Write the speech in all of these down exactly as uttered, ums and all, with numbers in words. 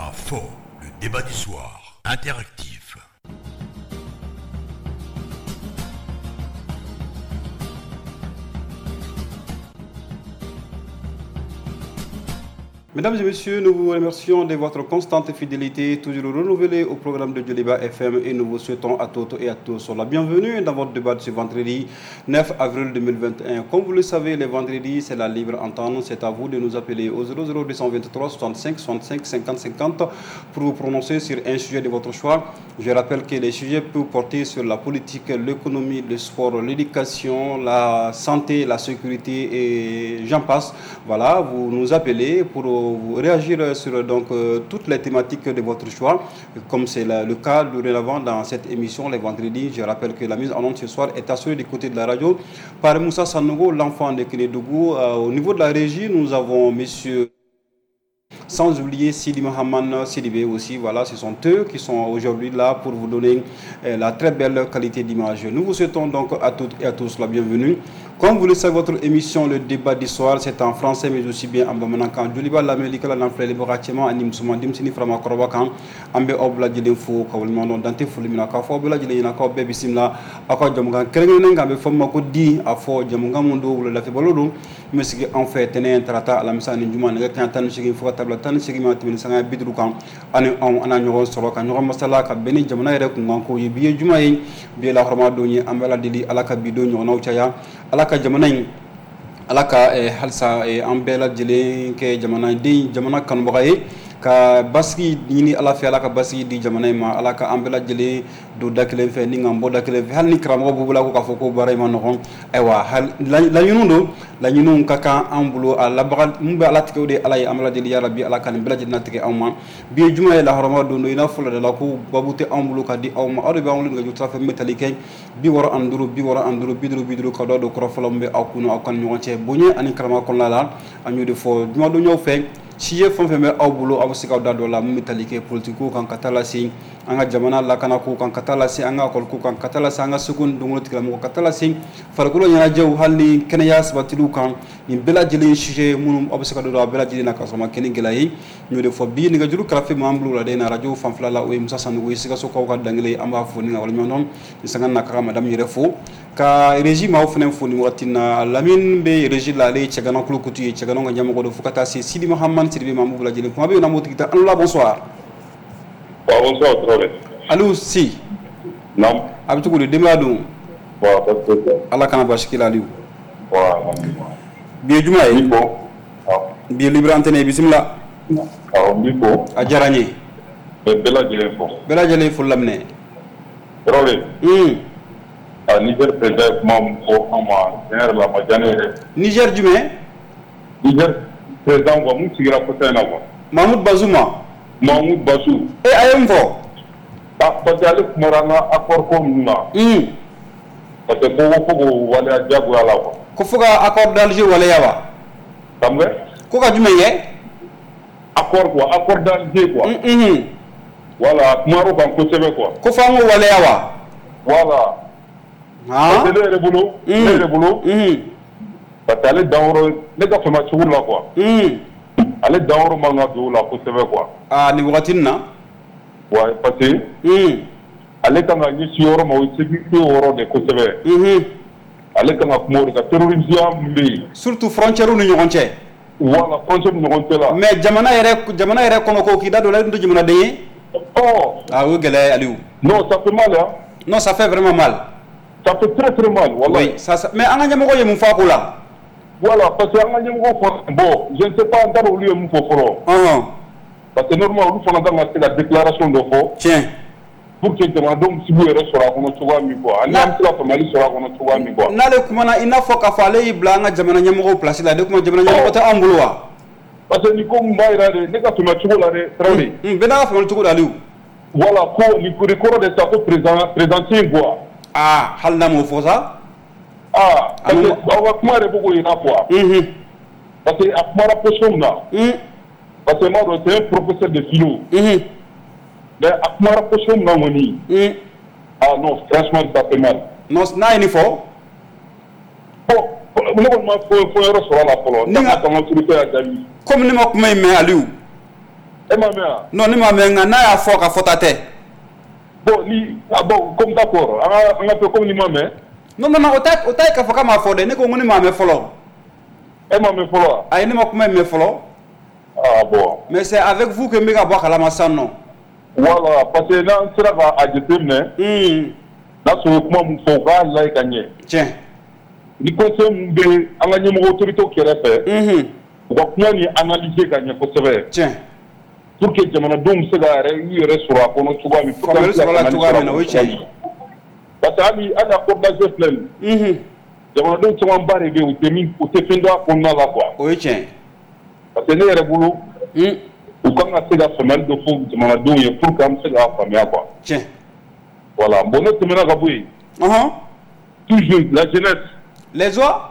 à fond le débat du soir, interactif. Mesdames et messieurs, nous vous remercions de votre constante fidélité, toujours renouvelée au programme de Djoliba F M, et nous vous souhaitons à toutes et à tous la bienvenue dans votre débat de ce vendredi neuf avril deux mille vingt et un. Comme vous le savez, les vendredis, c'est la libre antenne. C'est à vous de nous appeler au zéro zéro deux cent vingt-trois soixante-cinq soixante-cinq cinquante cinquante pour vous prononcer sur un sujet de votre choix. Je rappelle que les sujets peuvent porter sur la politique, l'économie, le sport, l'éducation, la santé, la sécurité et j'en passe. Voilà, vous nous appelez pour vous réagir sur donc, euh, toutes les thématiques de votre choix, comme c'est la, le cas dorénavant dans cette émission les vendredis. Je rappelle que la mise en onde ce soir est assurée du côté de la radio par Moussa Sanogo, l'enfant de Kénédougou. Euh, au niveau de la régie, nous avons monsieur... Sans oublier Sidi Mohamed Sidibé aussi, voilà, ce sont eux qui sont aujourd'hui là pour vous donner euh, la très belle qualité d'image. Nous vous souhaitons donc à toutes et à tous la bienvenue. Comme vous le savez, votre émission, le débat du soir, c'est en français, mais aussi bien en bamanan. Djoliba l'Amérique, la n'enfle les baratiments, anim souvent dimsini frama korobakan, ambe obla jelen fo kawalmano dante fulimina ka fo obla jelen na ko bebi simla akwa jamunga kerengene ngambe fomma ko di afo jamunga mundo wala la fe balodo mesigi en fait tenen trata ala misani juma nga kan tan sigi fo tabla tan sigi ma timin sanga bidru kan ani on ana nyogo solo kan nyogo masala ka beni jamana rek nganko yibiye juma yi bi la horma do ni ambela dili ala ka bido nyogo nawchaya ala ka jamana ala ka halsa an bɛɛ lajɛlen kɛ jamanaden jamana kanubaga ye ka basigi ɲini ala fɛ ala ka basigi di jamana in ma ala ka an bɛɛ lajɛlen don da kelen fɛ ni nkan bɔ da kelen fɛ hali ni karamɔgɔ b'u bolo ko k'a fɔ ko baara in ma nɔgɔn ayiwa laɲiniw don laɲiniw ka kan an bolo a labaga mun bɛ ala tigɛw de ala ye an bɛ lajɛlen ya rabi ala ka nin bɛɛ lajɛlen tigɛ anw ma bi ye juma ye lahɔrɔma don don i n'a fɔ ladala ko babu tɛ anw bolo ka di aw ma aw de bɛ anw wele nɛgɛjuru sira fɛ n bɛ tali kɛ bi wɔɔrɔ ani duuru bi wɔɔrɔ ani duuru bi duuru bi duuru ka dɔ don kɔrɔ fɔlɔ min bɛ aw kun aw ka ni ɲɔgɔn cɛ bonya ani karama kɔnɔna la an y'o de fɔ jumadonyaw fɛ siye fɛn fɛn bɛ aw bolo aw bɛ se k'aw da dɔ la mun bɛ tali kɛ politikow kan ka taa lase an ka jamana lakanako kan ka taa lase an ka ekɔliko kan ka taa lase an ka seko ni dɔnkolon tigilamɔgɔ ka taa lase farikolo ɲɛnajɛw hali ni kɛnɛya sabatiliw kan nin bɛɛ lajɛlen sujet minnu aw bɛ se ka dɔ dɔn a bɛɛ lajɛlen na ka sɔrɔ ma kɛ ni gɛlɛya ye n y'o de fɔ bi nɛgɛjuru karafe min b'an bolo la de na arajo fanfɛla la o ye Musa Sanogo ye Sikasokaw ka dangele an b'a fɔ ni ka waleɲumandɔn ni sanga na ka madame yɛrɛ fo ka régie maaw fana fo ni wagati na Lamine bɛ régie la ale ye cɛgana kulokutu ye cɛgana ka ɲɛmɔgɔ don fo ka taa se Sidi Mohamed Sidibé ma b'u lajɛlen kuma bɛ yen na m'o tigi ta Allo la bonsoir. Bonsoir Traoré. Allo si. Naam. A bɛ cogo di denbaya don. Wa parce que Ala kana basi k'i la Aliou. Wa. Bi ye juma ye. Bon. Bi ye libre antenne bisimila. Awɔ n b'i fo. A diyara n ye. Bɛ bɛɛ lajɛlen fo. Bɛɛ lajɛlen fo laminɛ. Traoré. Un. A Niger président ye kuma min fɔ an ma tiɲɛ yɛrɛ la a ma diya ne yɛrɛ. Niger jumɛn? Niger président quoi mun sigira kɔsa in na quoi. Mahmoud Bazouma. Mahmoud Bazoum. E a ye mun fɔ? Ah parce que ale kumara an ka accord ko ninnu na. Un. Parce que ko ko k'o waleya diyagoya la quoi. Ko fo ka accord d'Alger waleya wa? Xam nga. Ko ka jumɛn kɛ? Accord quoi accord d'Alger quoi. Unhun. Voilà kumaro kan kosɛbɛ quoi. Ko fo an k'o waleya wa? Voilà. Han? Parce que ne yɛrɛ bolo. Ne yɛrɛ bolo. Unhun. Parce que ale danyɔrɔ ne ka fama cogo la quoi. Un. Ale danyɔrɔ man ka don o la kosɛbɛ quoi. Ah nin wagati nin na? Ouais parce que. Un. Ale kan ka ɲɛsin yɔrɔ ma o ye sécurité yɔrɔ de kosɛbɛ. Unhun. Ale kan ka kuma o de kan terrorisme min bɛ yen. Surtout frontière ni ɲɔgɔn cɛ. Voilà frontière ni ɲɔgɔn cɛ la. Mais jamana yɛrɛ jamana yɛrɛ kɔnɔ ko k'i da don la i tun tɛ jamanaden ye? Oh. Ah o ye gɛlɛya ye Aliou. Non ça fait mal hein. Non ça fait vraiment mal. Ça fait très très mal voilà. Oui ça ça mais an ka ɲɛmɔgɔ ye mun fɔ a ko la? Voilà parce que an ka ɲɛmɔgɔ fɔ bon je ne sais pas an t'a dɔn olu ye mun fɔ fɔlɔ. Ɔhɔn. Parce que normalement olu fana kan ka se ka déclaration dɔ fɔ. Tiɲɛ. Pour que jamanadenw sigi yɛrɛ sɔrɔ a kɔnɔ cogoya min quoi. Ani an bɛ se ka faamuyali sɔrɔ a kɔnɔ cogoya min quoi. N'ale kumana i n'a fɔ k'a fɔ ale y'i bila an ka jamana ɲɛmɔgɔw place la ale kuma jamana ɲɛmɔgɔ tɛ anw bolo wa? Parce que ni ko mun b'a yira de ne ka faamuyali cogo la dɛ Traoré. Bɛɛ n'a ka faamuyali cogo don Aliou. Voilà ko nin kɔrɔ de sa ko président président in quoi. Ah hali n'a m'o fɔ sa. Ah parce que aw ka kuma yɛrɛ bɛ k'o yira quoi. Unhun. Parce que a kumara position min na. Un. Parce que n b'a dɔn c'est un professeur de philo. Unhun. Mais a kumara position min na kɔni. Un. Ah non franchement ça fait mal. Non n'a ye nin fɔ. Bon ne kɔni ma fɔ fɔ yɔrɔ sɔrɔ a la fɔlɔ. Ni ka an ka autorité y'a jaabi. Comme ne ma kuma in mɛn Aliou. e ma mea non ni ma mea na ya fo ka fota te bon ni ah bon comme d'accord anga anga pe comme ni ma mea non non o ta o ta ka fo ka ma fo de ni ko ngoni ma me folo e ma me folo ay ni ma kuma me folo ah bon mais c'est avec vous que me ga bo kala ma sanno voilà parce que là sera va a déterminer hmm na so kuma mu fo ga la ka nye tiens ni conseil mu be anga nyemo autorité au kerefe mhm ko kuma ni analyser ka nye ko sebe tiens pour que jamana dum se ga re yi re sura ko no tuba mi pour que sura la tuba mi no tiens parce que ami ana ko da je plein mhm jamana dum tuba bare be o te mi o te findo ko na la quoi o tiens parce que ne re bulu hmm ou quand on a femelle de fou jamana dum ye pour que am se ga famia quoi tiens voilà bon no tumena ga bui mhm toujours la jeunesse les oies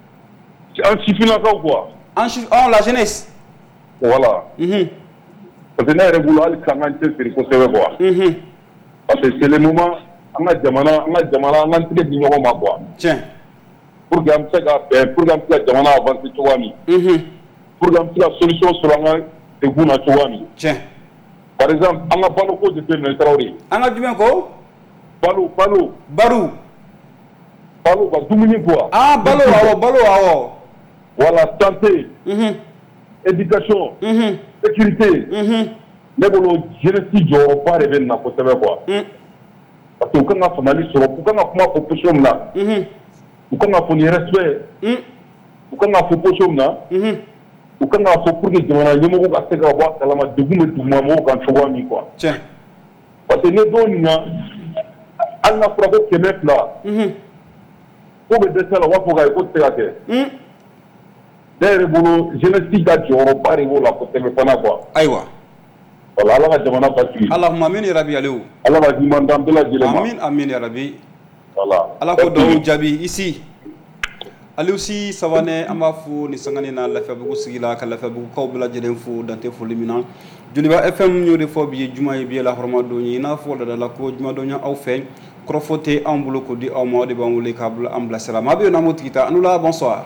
en chifina ka quoi en chiffre oh la jeunesse voilà mhm parce que ne re bulu al kangante sur ko sebe quoi mhm parce que c'est le moment anga jamana anga jamana anga tige di ñoko ma quoi tiens pour que am se ga pour que am se jamana avance to wami mhm pour que am se solution sur anga te guna to wami tiens par exemple anga balo ko de terminer trawri anga jumen ko balo balo baru balo ba dumuni quoi ah balo awo balo awo voilà santé mhm éducation mhm sécurité mhm ne bolo jeunesse jo pare ben na ko sebe quoi mhm parce que quand on a famali sur pour quand on kuma position là mhm quand on a pour respect mhm quand on a pour position là mhm quand on a pour que jamana ñemo ko ka se ga wa kala ma deguma duguma mo kan chowa mi quoi tiens parce que ne doni na an na fura ko kɛmɛ fila mhm ko bɛ dɛsɛ la u b'a fɔ k'a ye ko tɛ se ka kɛ mhm ne yɛrɛ bolo jeunesse ka jɔyɔrɔba de b'o la kosɛbɛ fana quoi aywa wala ala ka jamana basigi allahumma amin ya rabbi alew ala ka himan d'an bɛɛ lajɛlen ma amin amin ya rabbi voilà ala ko dɔw jaabi ici aliou si sabanɛ an b'a fo ni sangani na lafiyabugu sigi la ka lafiyabugukaw bɛɛ lajɛlen fo dante foli min na joliba fm y'o de fɔ bi ye juma ye bi ye lahɔrɔma don ye i n'a fɔ ladala ko jumadɔnya aw fɛ kɔrɔfɔ tɛ anw bolo k'o di aw ma o de b'an wele k'a bila an bilasira maa bɛ yen n'an b'o tigi ta anula bonsoir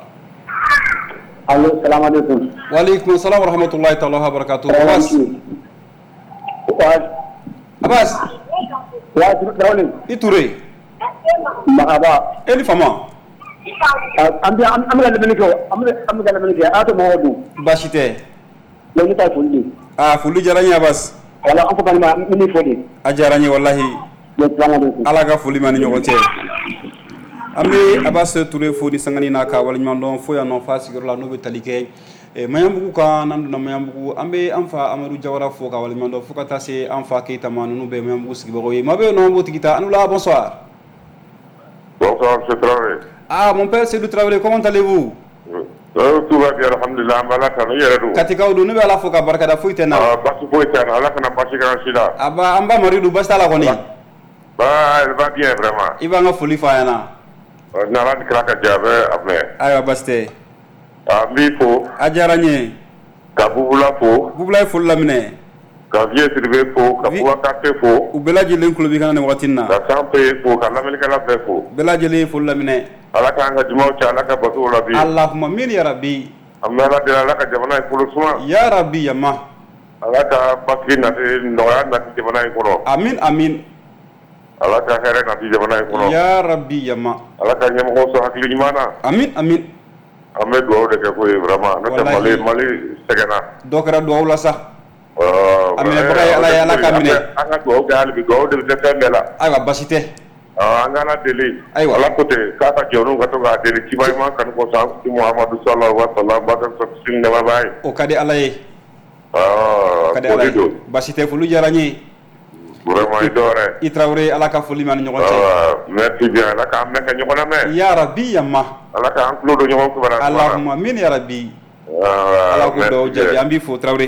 allo salam alaikum wa alaikum salam wa rahmatullahi ta'ala wa barakatuh abbas abbas wa dawle i ture marhaba e ni fama am bi am am la lemni ko am am ga lemni ko ato mo wadu basi tɛ lo ni ta fulli ah foli diyara n ye abbas wala an ko kan ma ni fodi a diyara n ye wallahi lo salam alaikum ala ka foli ma ni ɲɔgɔn cɛ an bɛ abbas ture fo ni sangani n'a ka waleɲuman dɔn fo yan nɔ fa sigiyɔrɔ la n'o bɛ tali kɛ maɲanbugu kan n'an donna maɲanbugu an bɛ an fa amadu jawara fo ka waleɲuman dɔn fo ka taa se an fa keyita ma ninnu bɛ maɲanbugu sigibagaw ye maa bɛ yen nɔ an b'o tigi ta an la bonsoir. bonsoir monsieur Traoré. ah mon père Seydou Traoré comment allez-vous? tout va bien alhamdulillah an bɛ ala tanu i yɛrɛ don. katikaw don ne bɛ ala fo ka barikada foyi tɛ n na. basi foyi tɛ n na ala kana basi k'an si la. a ba an ba mari don basi t'a la kɔni. ba elle va bien vraiment. i b'an ka foli f'a ɲɛna. ni ala ni kira ka jɛ a bɛ a mɛn. ayiwa basi tɛ. n b'i fo. a diyara n ye. ka bubula fo. bubula ye foli laminɛ. ka vieux siribe fo ka bubakate fo. u bɛɛ lajɛlen tulo b'i kan nin wagati in na. ka sanpe fo ka lamɛnnikɛla bɛɛ fo. bɛɛ lajɛlen ye foli laminɛ. ala k'an ka jumaw cɛ ala ka bato la bi. alahuma min ya rabi. an bɛ ala deli ala ka jamana in kolo suma. ya rabi yama. ala ka basigi nati nɔgɔya nati jamana in kɔnɔ. amin amin. ala ka hɛrɛ nati jamana in kɔnɔ. ya rabi yama. ala ka ɲɛmɔgɔw sɔn hakili ɲuman na. amin amin. an bɛ dugawu de kɛ ko ye vraiment n'o tɛ mali mali sɛgɛnna. dɔ kɛra dugawu la sa. a minɛbaga ye ala ye ala ka minɛ. an ka dugawu kɛ hali bi dugawu de bɛ kɛ fɛn bɛɛ la. ayiwa basi tɛ. an ka ala deli. ayiwa ala ko ten k'a ka jɔnw ka to k'a deli kiba ɲuman kanu ko san muhamadu sallallahu alaihi wa sallam ba ka sini nɛmɛba ye. o ka di ala ye. aa ka di ala ye basi tɛ foli diyara n ye. vraiment i dɔwɛrɛ. i Traoré ala ka foli ma ni ɲɔgɔn cɛ. merci bien ala k'an mɛn ka ɲɔgɔn lamɛn. ya rabi yama. ala k'an tulo don ɲɔgɔn kibaruya. alahuma min ya rabi. ala k'o dɔw jaabi an b'i fo Traoré.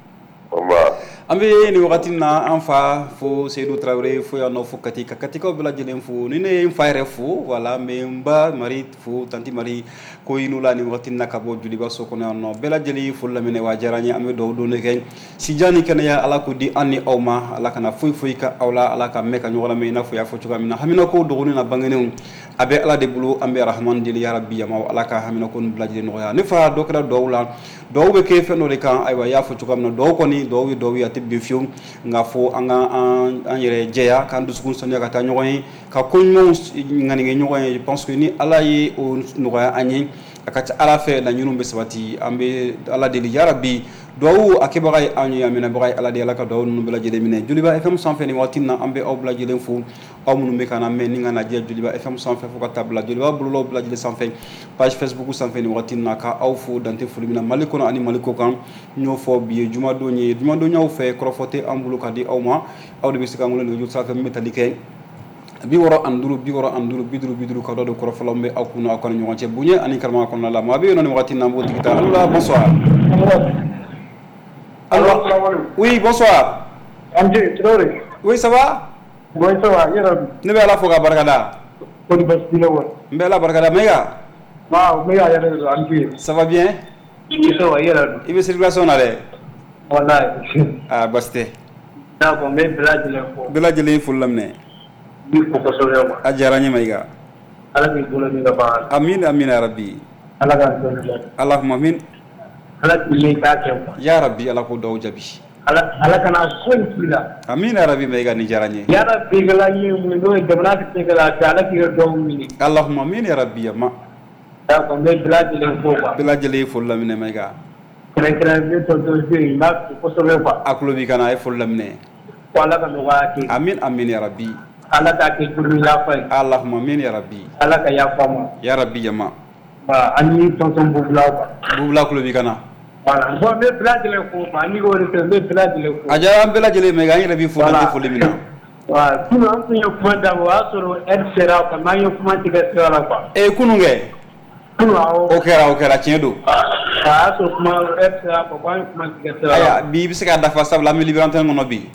an bɛ nin wagati na an fa fo Seydou Traoré fo yan nɔ fo Kati ka Katikaw bɛɛ lajɛlen fo ni ne ye n fa yɛrɛ fo wala n bɛ n ba Mari fo tanti Mari ko i n'u la nin wagati na ka bɔ Joliba so kɔnɔ yan nɔ bɛɛ lajɛlen foli laminɛ wa diyara n ye an bɛ dugawu don ne kɛ sijan ni kɛnɛya ala k'o di an ni aw ma ala kana foyi foyi ka aw la ala ka mɛn ka ɲɔgɔn lamɛn i n'a fɔ y'a fɔ cogoya min na haminako dɔgɔnin na bangenenw a bɛ ala de bolo an bɛ arahamani deli ya rabi yama ala ka haminako nin bɛɛ lajɛlen nɔgɔya ne fa dɔ kɛra dugawu la dɔw bɛ kɛ fɛn dɔ de kan ayiwa i y'a fɔ cogoya min na dɔw kɔni dɔw ye dɔw ye a tɛ bin fiyewu nka fo an ka an yɛrɛ jɛya k'an dusukun sanuya ka taa ɲɔgɔn ye ka ko ɲumanw ŋanige ɲɔgɔn ye je pense que ni ala ye o nɔgɔya an ye a ka ca ala fɛ laɲiniw bɛ sabati an bɛ ala deli yarabi duwawu a kɛbaga ye an ye a minɛbaga ye ala de ala ka duwawu ninnu bɛɛ lajɛlen minɛ Joliba F M sanfɛ nin waati in na an bɛ aw bɛɛ lajɛlen fo aw minnu bɛ ka na mɛn ni ka na diya Joliba F M sanfɛ fo ka taa bila Joliba bololaw bɛɛ lajɛlen sanfɛ page Facebook sanfɛ nin waati in na ka aw fo dante foli min na Mali kɔnɔ ani Mali kɔ kan n y'o fɔ bi ye jumadon ye jumadon y'aw fɛ kɔrɔfɔ tɛ an bolo ka di aw ma aw de bɛ se k'an wele nɛgɛjuru sanfɛ min bɛ tali kɛ bi wɔɔrɔ ani duuru bi wɔɔrɔ ani duuru bi duuru bi duuru ka dɔ don kɔrɔfɔlaw bɛ aw kunna aw ka ni ɲɔgɔn cɛ bonya ani karama kɔnɔna la maa bɛ yen nɔ nin waati in na an b'o tigi ta allo la bonsoir. Allô, oui, bonsoir. Amdi Traoré. Oui, ça va? Oui, ça va. Yarabi. Ne bɛ ala fo ka barikada. Ko di basi la wa. N bɛ ala barikada Maiga. Waaw, Maiga yɛrɛ de Amdi. Ça va bien? Ça va yarabi. I bɛ circulation na dɛ. Wallahi. Ah, basi tɛ. D'accord, n bɛ bɛɛ lajɛlen fo. Bɛɛ lajɛlen ye foli laminɛ. N b'i fo kosɛbɛ quoi. A diyara n ye Maiga. Ala k'i bolo min ka baara la. Amin amin ya rabbi. Ala k'an dɔn diya. Allahumma amin. Ala k'i min k'a kɛ quoi. Ya rabbi ala ko dɔw jaabi. Ala ala kana foyi k'i la. Amin ya rabbi Maiga ni diyara n ye. Ya rabbi gala ye mun n'o ye jamana tɛ se ka lafiya Ala k'i ka dɔw ɲini. Allahumma amin ya rabbi ya ma. D'accord, n bɛ bɛɛ lajɛlen fo quoi. Bɛɛ lajɛlen ye foli laminɛ Maiga. Kɛrɛnkɛrɛnnen tonton Seyi n b'a fo kosɛbɛ quoi. A tulo b'i kan na a ye foli laminɛ. Ko Ala ka nɔgɔya kɛ. Amin amin ya rabbi. Ala k'a kɛ juru yafa ye. Allahumma amin ya rabbi. Ala ka yafa ma. Ya rabbi ya ma. Voilà, ani tonton Bubula quoi. Bubula tulo b'i kan na. Voilà, bon n bɛ bɛɛ lajɛlen fo quoi ani k'o de kɛ n bɛ bɛɛ lajɛlen fo. A diyara an bɛɛ lajɛlen Maiga an yɛrɛ b'i fo dante foli min na. Voilà, sinon an tun ye kuma daminɛ o y'a sɔrɔ heure sera quoi n'an ye kuma tigɛ sira la quoi. Ee kunun kɛ. Kunun awɔ. O kɛra o kɛra tiɲɛ don. A y'a sɔrɔ kuma heure sera quoi k'an ye kuma tigɛ sira la. Aya bi i bɛ se k'a dafa sabula an bɛ Libération antenne kɔnɔ bi.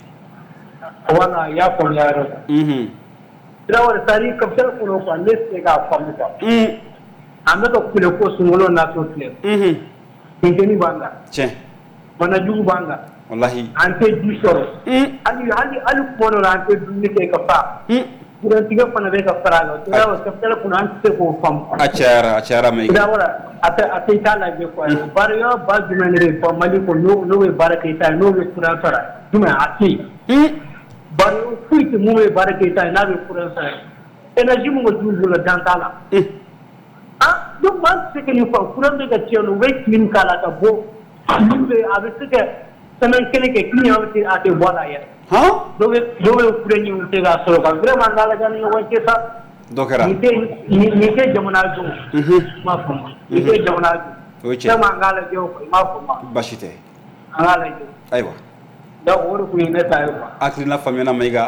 Voilà, i y'a faamuya yɛrɛ quoi. Unhun. Traoré c'est à dire capitaine kɔnɔ quoi ne tɛ se k'a faamu quoi. Un. An bɛ ka kule ko sunkalo natɔ filɛ. Unhun. Funteni b'an kan. Tiɲɛ. Banajugu b'an kan. Walahi. An tɛ ji sɔrɔ. Un. Hali hali hali kuma dɔ la an tɛ dumuni kɛ ka fa. Un. Kurantigɛ fana bɛ ka fara a kan. Traoré capitaine kɔnɔ an tɛ se k'o faamu. A cayara a cayara Maiga. Traoré a tɛ a tɛ i t'a lajɛ quoi. Baara yɔrɔ ba jumɛn de bɛ fɔ Mali kɔnɔ n'o n'o bɛ baara kɛ i ta ye n'o bɛ kuran sara jumɛn a tɛ yen. Un. Baara foyi tɛ mun bɛ baara kɛ i ta ye n'a bɛ kuran sara. Énergie mun ka t'u bolo dan t'a la. Un. Ah donc maa tɛ se ka nin faamu kuran bɛ ka tiɲɛ o bɛ clean k'a la ka bɔ. Min bɛ a bɛ se ka semaine kelen kɛ clean a bɛ se a tɛ bɔ a la yɛrɛ. Han. Dɔw bɛ dɔw bɛ kuran ɲini tɛ k'a sɔrɔ quoi vraiment n'a lajɛ ni ɲɔgɔn cɛ sa. Dɔ kɛra. Nin tɛ nin nin tɛ jamana jɔn. Unhun. I m'a faamu. Nin tɛ jamana jɔn. O ye tiɲɛ. Vraiment an k'a lajɛ o quoi i m'a faamu. Baasi tɛ. An k'a lajɛ. Ayiwa. Donc o de tun ye ne ta ye quoi. Hakilina faamuyana Maiga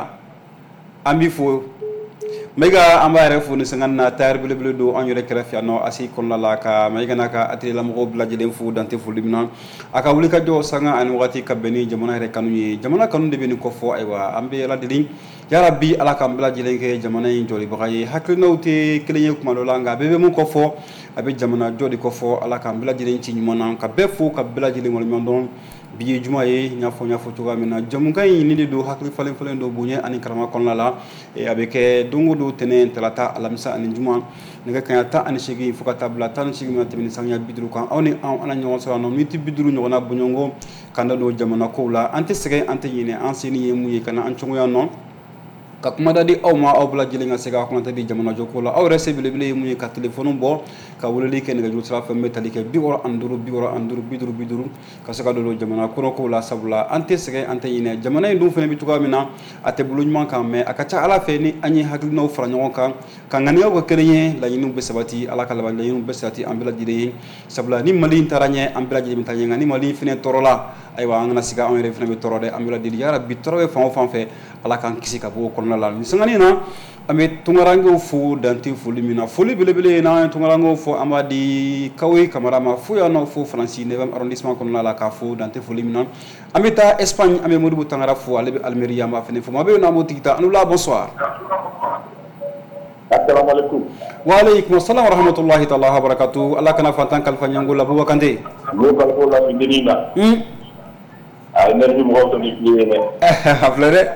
an b'i fo Maiga an b'a yɛrɛ fo ni sanga na tailleur belebele don an yɛrɛ kɛrɛfɛ yan nɔ Asi kɔnɔna la ka Maiga n'a ka atelier la mɔgɔw bɛɛ lajɛlen fo dante foli min na a ka wuli ka jɔ sanga ani wagati ka bɛn ni jamana yɛrɛ kanu ye jamana kanu de bɛ nin kɔfɔ ayiwa an bɛ ala deli yarabi ala k'an bɛɛ lajɛlen kɛ jamana in jɔlibaga ye hakilinaw tɛ kelen ye kuma dɔ la nka a bɛɛ bɛ mun kɔfɔ a bɛ jamana jɔ de kɔfɔ ala k'an bɛɛ lajɛlen ci ɲuman na ka bɛɛ fo ka bɛɛ lajɛlen waleɲuman dɔn bi ye juma ye n y'a fɔ n y'a fɔ cogoya min na jamukan in nin de don hakili falen falen don bonya ani karama kɔnɔna la a bɛ kɛ don o don tɛnɛn talata alamisa ani juma nɛgɛ kanɲɛ tan ani seegin fo ka taa bila tan ni seegin ma tɛmɛ ni sanga bi duuru kan aw ni an ala ɲɔgɔn sɔrɔ nɔ miniti bi duuru ɲɔgɔnna bɔɲɔgɔnko k'an da don jamana kow la an tɛ sɛgɛn an tɛ ɲinɛ an seni ye mun ye ka na an cogoya nɔ ka kumada di aw ma aw bɛɛ lajɛlen ka se ka kumata di jamana jɔko la aw yɛrɛ se belebele ye mun ye ka telefɔni bɔ ka weleli kɛ nɛgɛjuru sira fɛ n bɛ tali kɛ bi wɔɔrɔ ani duuru bi wɔɔrɔ ani duuru bi duuru bi duuru ka se ka don jamana kɔnɔkow la sabula an tɛ sɛgɛn an tɛ ɲinɛ jamana in dun fana bɛ cogoya min na a tɛ bolo ɲuman kan mɛ a ka ca ala fɛ ni an ye hakilinaw fara ɲɔgɔn kan ka ŋaniyaw ka kelen ye laɲiniw bɛ sabati ala ka laban laɲiniw bɛ sabati an bɛɛ lajɛlen ye sabula ni mali in taara ɲɛ an bɛɛ lajɛlen bɛ taa ɲɛ nka ni mali in fana tɔɔrɔla ayiwa an kana sigi anw yɛrɛ fana bɛ tɔɔrɔ dɛ an bɛ ladeli yarabi tɔɔrɔ bɛ fan o fan fɛ ala k'an kisi ka bɔ o kɔnɔna la nin sangani na an bɛ tunkarankew fo dante foli min na foli belebele n'an ye tunkarankew fɔ an b'a di kawe kamara ma fo yan nɔ fo faransi neuvième arrondissement kɔnɔna la k'a fo dante foli min na an bɛ taa Espagne an bɛ Modibo Tangara fo ale bɛ Almeria an b'a fana fɔ maa bɛ yen n'an b'o tigi ta an la bonsoir. Assalamu alaikum. Wa alaikum assalam wa rahmatullahi ta'ala wa barakatuh. Ala kana fantan kalifa ɲango la Bouba Kanté. N'o kalifa la findini na. Hmm. A énergie mɔgɔw tɛ ni fiye dɛ. A filɛ dɛ.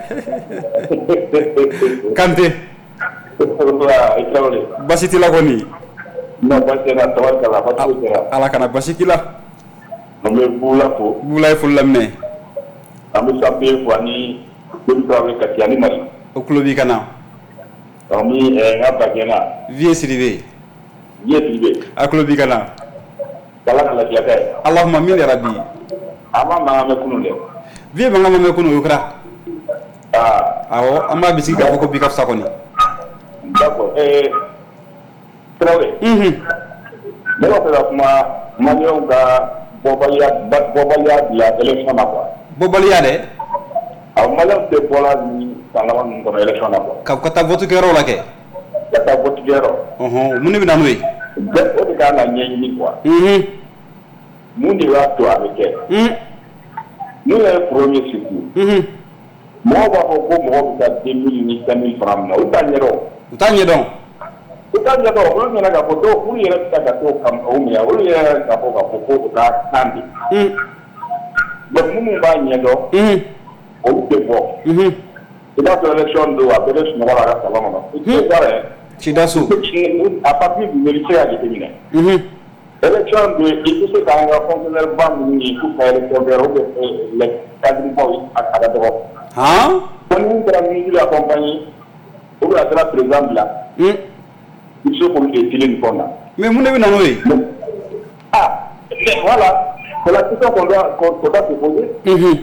Kanté. Voilà, i Traoré. Basi t'i la kɔni. Non, basi tɛ n na, tabarikala, basi tɛ n na. Ala kana basi k'i la. an bɛ Bula fo. Bula ye foli laminɛ. An bɛ Sanpe fo ani Dodi Tarawele Kati ani Mali. O tulo b'i ka na. An bɛ n ka Bagɛna. Vieux Sidibe. Vieux Sidibe. A tulo b'i ka na. Kala ka lafiya kɛ. Allahumma min yarabi. An ma mankan mɛn kunun dɛ. Vieux mankan ma mɛn kunun o kɛra. Aa. Awɔ an b'a bisigi k'a fɔ ko bi ka fisa kɔni. D'accord ɛɛ Tarawele. Unhun. Ne b'a fɛ ka kuma maliyɛnw ka bɔbaliya bɔbaliya bila élection na quoi. Bɔbaliya dɛ. Awɔ maliyɛnw tɛ bɔla ni san laban ninnu kɔnɔ élection na quoi. Ka ka taa vote kɛyɔrɔ la kɛ. Ka taa vote kɛyɔrɔ. Ɔhɔn mun de bɛ na n'o ye. Bɛɛ o de kan ka ɲɛɲini quoi. Unhun. Mun de b'a to a bɛ kɛ. Unhun. N'o ye premier surtout. Unhun. Mɔgɔw b'a fɔ ko mɔgɔw bɛ taa deux mille ni cinq mille francs minɛ olu t'a ɲɛdɔn. U t'a ɲɛdɔn. U t'a ɲɛdɔn olu nana k'a fɔ dɔw olu yɛrɛ bɛ taa ka t'o kam o minɛ olu yɛrɛ k'a fɔ k'a fɔ ko u ka kan de. Unhun. Donc minnu b'a ɲɛdɔn. Unhun. Olu tɛ bɔ. Unhun. I b'a sɔrɔ élection don a bɛɛ bɛ sunɔgɔ la a ka salon kɔnɔ. I tɛ bɔ dɛ. Sida so. A partir du mairie se ka jateminɛ. Unhun. Élection don i tɛ se k'an ka fonctionnaire ba minnu ye k'u ka élection kɛ ou bien les cadres baw a ka dɔgɔ. Han. Ko ni kɛra ministre la compagnie ou bien a kɛra président bila. Un. I bɛ se k'olu de tirer nin fɛnw na. Mais mun de bɛ na n'o ye? Ah mais voilà c'est la question qu'on doit qu'on doit se poser. Unhun.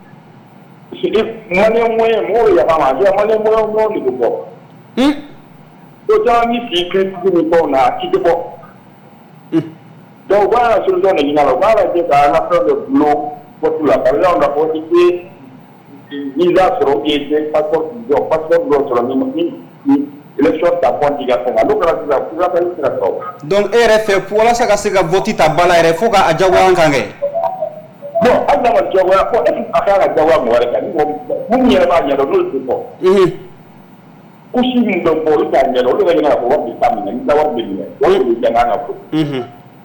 Maliyɛn moyen mɔgɔw bɛ yafa ma a maliyɛn moyen mɔgɔw de bɛ bɔ. Un. Ko caman bɛ sigi critique ni fɛnw na a ci tɛ bɔ. Un. Donc u b'a la solution de ɲini a la u b'a lajɛ ka an ka fɛn dɔ dulon vote la par exemple ka fɔ i tɛ visa sɔrɔ ou bien i tɛ passeport jɔ passeport dɔ sɔrɔ ni ni élection ta compte i ka fɛn na n'o kɛra sisan furakɛli tɛ se ka sɔrɔ. Donc e yɛrɛ fɛ walasa ka se ka vote ta ba la yɛrɛ fo ka a diyagoya an kan kɛ. Bon hali n'a ma diyagoya ko est ce que a kan ka diyagoya mɔgɔ wɛrɛ kan ni mɔgɔ minnu yɛrɛ b'a ɲɛdɔn n'olu tɛ bɔ. Unhun. Couche minnu bɛ bɔ olu t'a ɲɛdɔn olu bɛ ɲɛna ka fɔ wari bɛ taa minɛ ni taa wari bɛ minɛ wari bɛ jɛn kan ka fɔ. Unhun.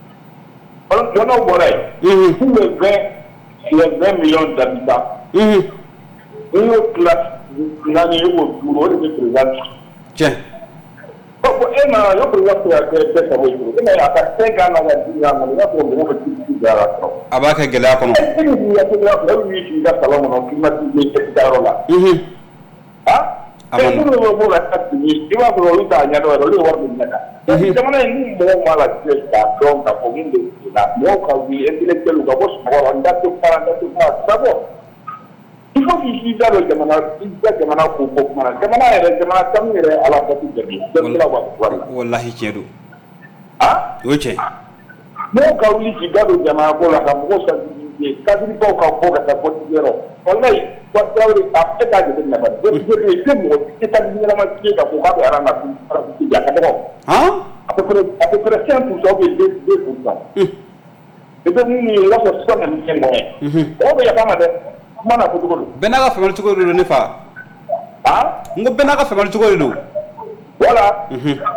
Donc n'aw bɔra yen. Unhun. Pour les vingt les vingt millions d'habitants. Unhun. N'i y'o tila naani ye k'o duuru o de bɛ président. Tiɲɛ. Bon e ma y'o président tɛ ka kɛ bɛɛ sago ye e ma ye a ka cinq ans na ka dix ans na i b'a sɔrɔ mɔgɔw bɛ kiri da la sɔrɔ. A b'a kɛ gɛlɛya kɔnɔ. E ni k'i ka togoya fɔ e b'i sigi i ka salon kɔnɔ climatisé kɛyɔrɔ la. Unhun. Ah. E minnu bɛ bɔ ka taa sigi i b'a sɔrɔ olu t'a ɲɛdɔn yɛrɛ olu ye wari min minɛ kan. Jamana in ni mɔgɔw m'a lajɛ k'a dɔn k'a fɔ min bɛ sen na mɔgɔw ka wuli intellectuel ka bɔ sunɔgɔ la n da tɛ fara n da tɛ fara sago. Il faut k'i da don jamana i ka jamana ko fɔ kuma na jamana yɛrɛ jamana sanu yɛrɛ ala batu jaabi. Walahi tiɲɛ don. Ah. O ye tiɲɛ. Mɔgɔw ka wuli k'i da don jamana ko la ka mɔgɔw sensibiliser kadiribaw ka bɔ ka taa vote yɔrɔ walahi Tarawele a e k'a jateminɛ bani député i tɛ mɔgɔ i tɛ taa ɲɛnama tigɛ k'a fɔ k'a bɛ aran na arabisi ja ka dɔgɔ. Han. à peu près à peu près cinq pour cent ou bien deux deux pour cent. Et donc minnu ye i b'a sɔrɔ sisan kɔni cɛ mɔgɔ ye. Mɔgɔw bɛ yafa ma dɛ. Kuma na fɔ cogo don. Bɛɛ n'a ka faamuyali cogo de don ne fa. Ah. N ko bɛɛ n'a ka faamuyali cogo de don. Voilà.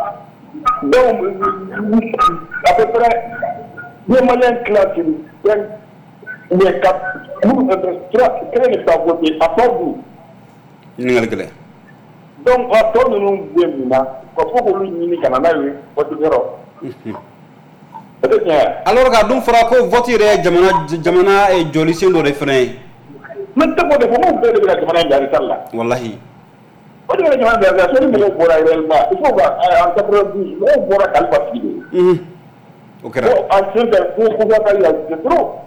Donc à peu près ni maliyɛn tila sigi fɛn mais ka minnu trois kelen de bɛ taa voter a tɔ dun. Ɲininkali gɛlɛn. Donc a tɔ ninnu bɛ mun na ka fɔ k'olu ɲini ka na n'a ye vote yɔrɔ. O tɛ tiɲɛ ye. Alors k'a dun fɔra ko vote yɛrɛ ye jamana jamana jɔli sen dɔ de fana ye. Ne tɛ k'o de fɔ n ko bɛɛ de bɛ ka jamana in jari sali la. Walahi. O de bɛ ka jamana jari sali la sani mɔgɔw bɔra réellement il faut que en quatre-vingt-douze mɔgɔw bɔra Kalifa sigi de. O kɛra. Bon en sen fɛ ko Boubacar y a c'est trop.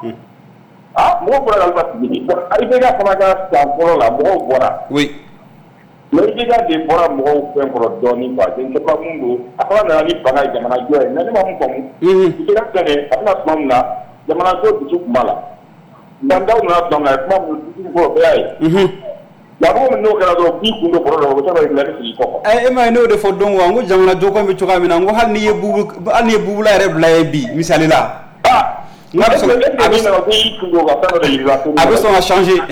Ah mɔgɔw bɔra Kalifa sigi de bon I B K fana ka san fɔlɔ la mɔgɔw bɔra. Oui. Mais I B K de bɔra mɔgɔw fɛn kɔrɔ dɔɔnin quoi je ne sais pas mun don a fana nana ni bana ye jamana jɔ ye mais ne ma mun faamu. I B K filɛ a bɛna tuma min na jamana jɔ dusu kun b'a la. Dandaw nana tuma min na kuma mun dusu fɔlɔ bɛɛ y'a ye. Mɔgɔ min n'o kɛra dɔrɔn k'i kun don bɔrɔ la o bɛ se ka yɛlɛ sigi kɔfɛ. Ɛ e ma ye n'o de fɔ don wa n ko jamana jɔkɔn bɛ cogoya min na n ko hali n'i ye bubu hali n'i ye bubula yɛrɛ bila ye bi misali la. Ah. N ka sɔn a bɛ sɔn a bɛ sɔn ka changer.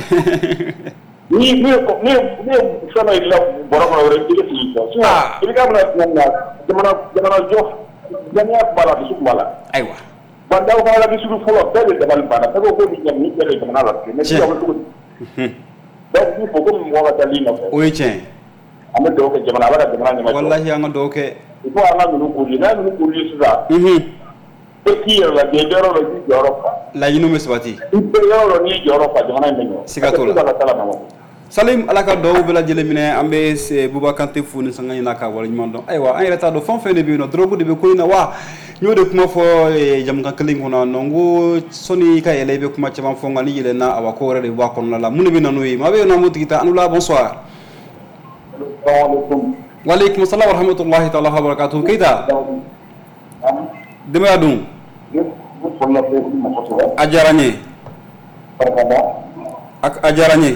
Ni ni ni ni fɛn dɔ yir'i la bɔrɔ kɔnɔ wɛrɛ i bɛ sigi kɔ. I bɛ k'a bɛna tuma min na jamana jamana jɔ ŋaniya b'a la dusu b'a la. Ayiwa. Bandaw fana la dusu fɔlɔ bɛɛ de dabali banna bɛɛ ko ko nin jamu ni bɛɛ de jamana la mais sisan o bɛ cogo di. Donc il faut que mɔgɔ ka taa lii nɔfɛ. O ye tiɲɛ ye. An bɛ dugawu kɛ jamana Ala ka jamana ɲɛmajɔ. Walahi an ka dugawu kɛ. Il faut an ka ninnu corriger n'a ye ninnu corriger sisan. qui est la guerre de l'Europe. La Yinoume Swati. Il peut y avoir une Europe à Johanna. Sigatola. Salim alaka do bela jele mine ambe se buba kante funi sanga ina ka wala nyimando aywa ay reta do fon fene bi no drogu de be ko ina wa nyode kuma fo e jam kan kling hono nongo soni ka ele be kuma chama fo ngani yele na awa ko re ba kon la mun bi nanu yi ma be na mutikita anula bonsoir wa alaykum assalam wa rahmatullahi ta'ala wa barakatuh kayda dema dum ajaranye ak ajaranye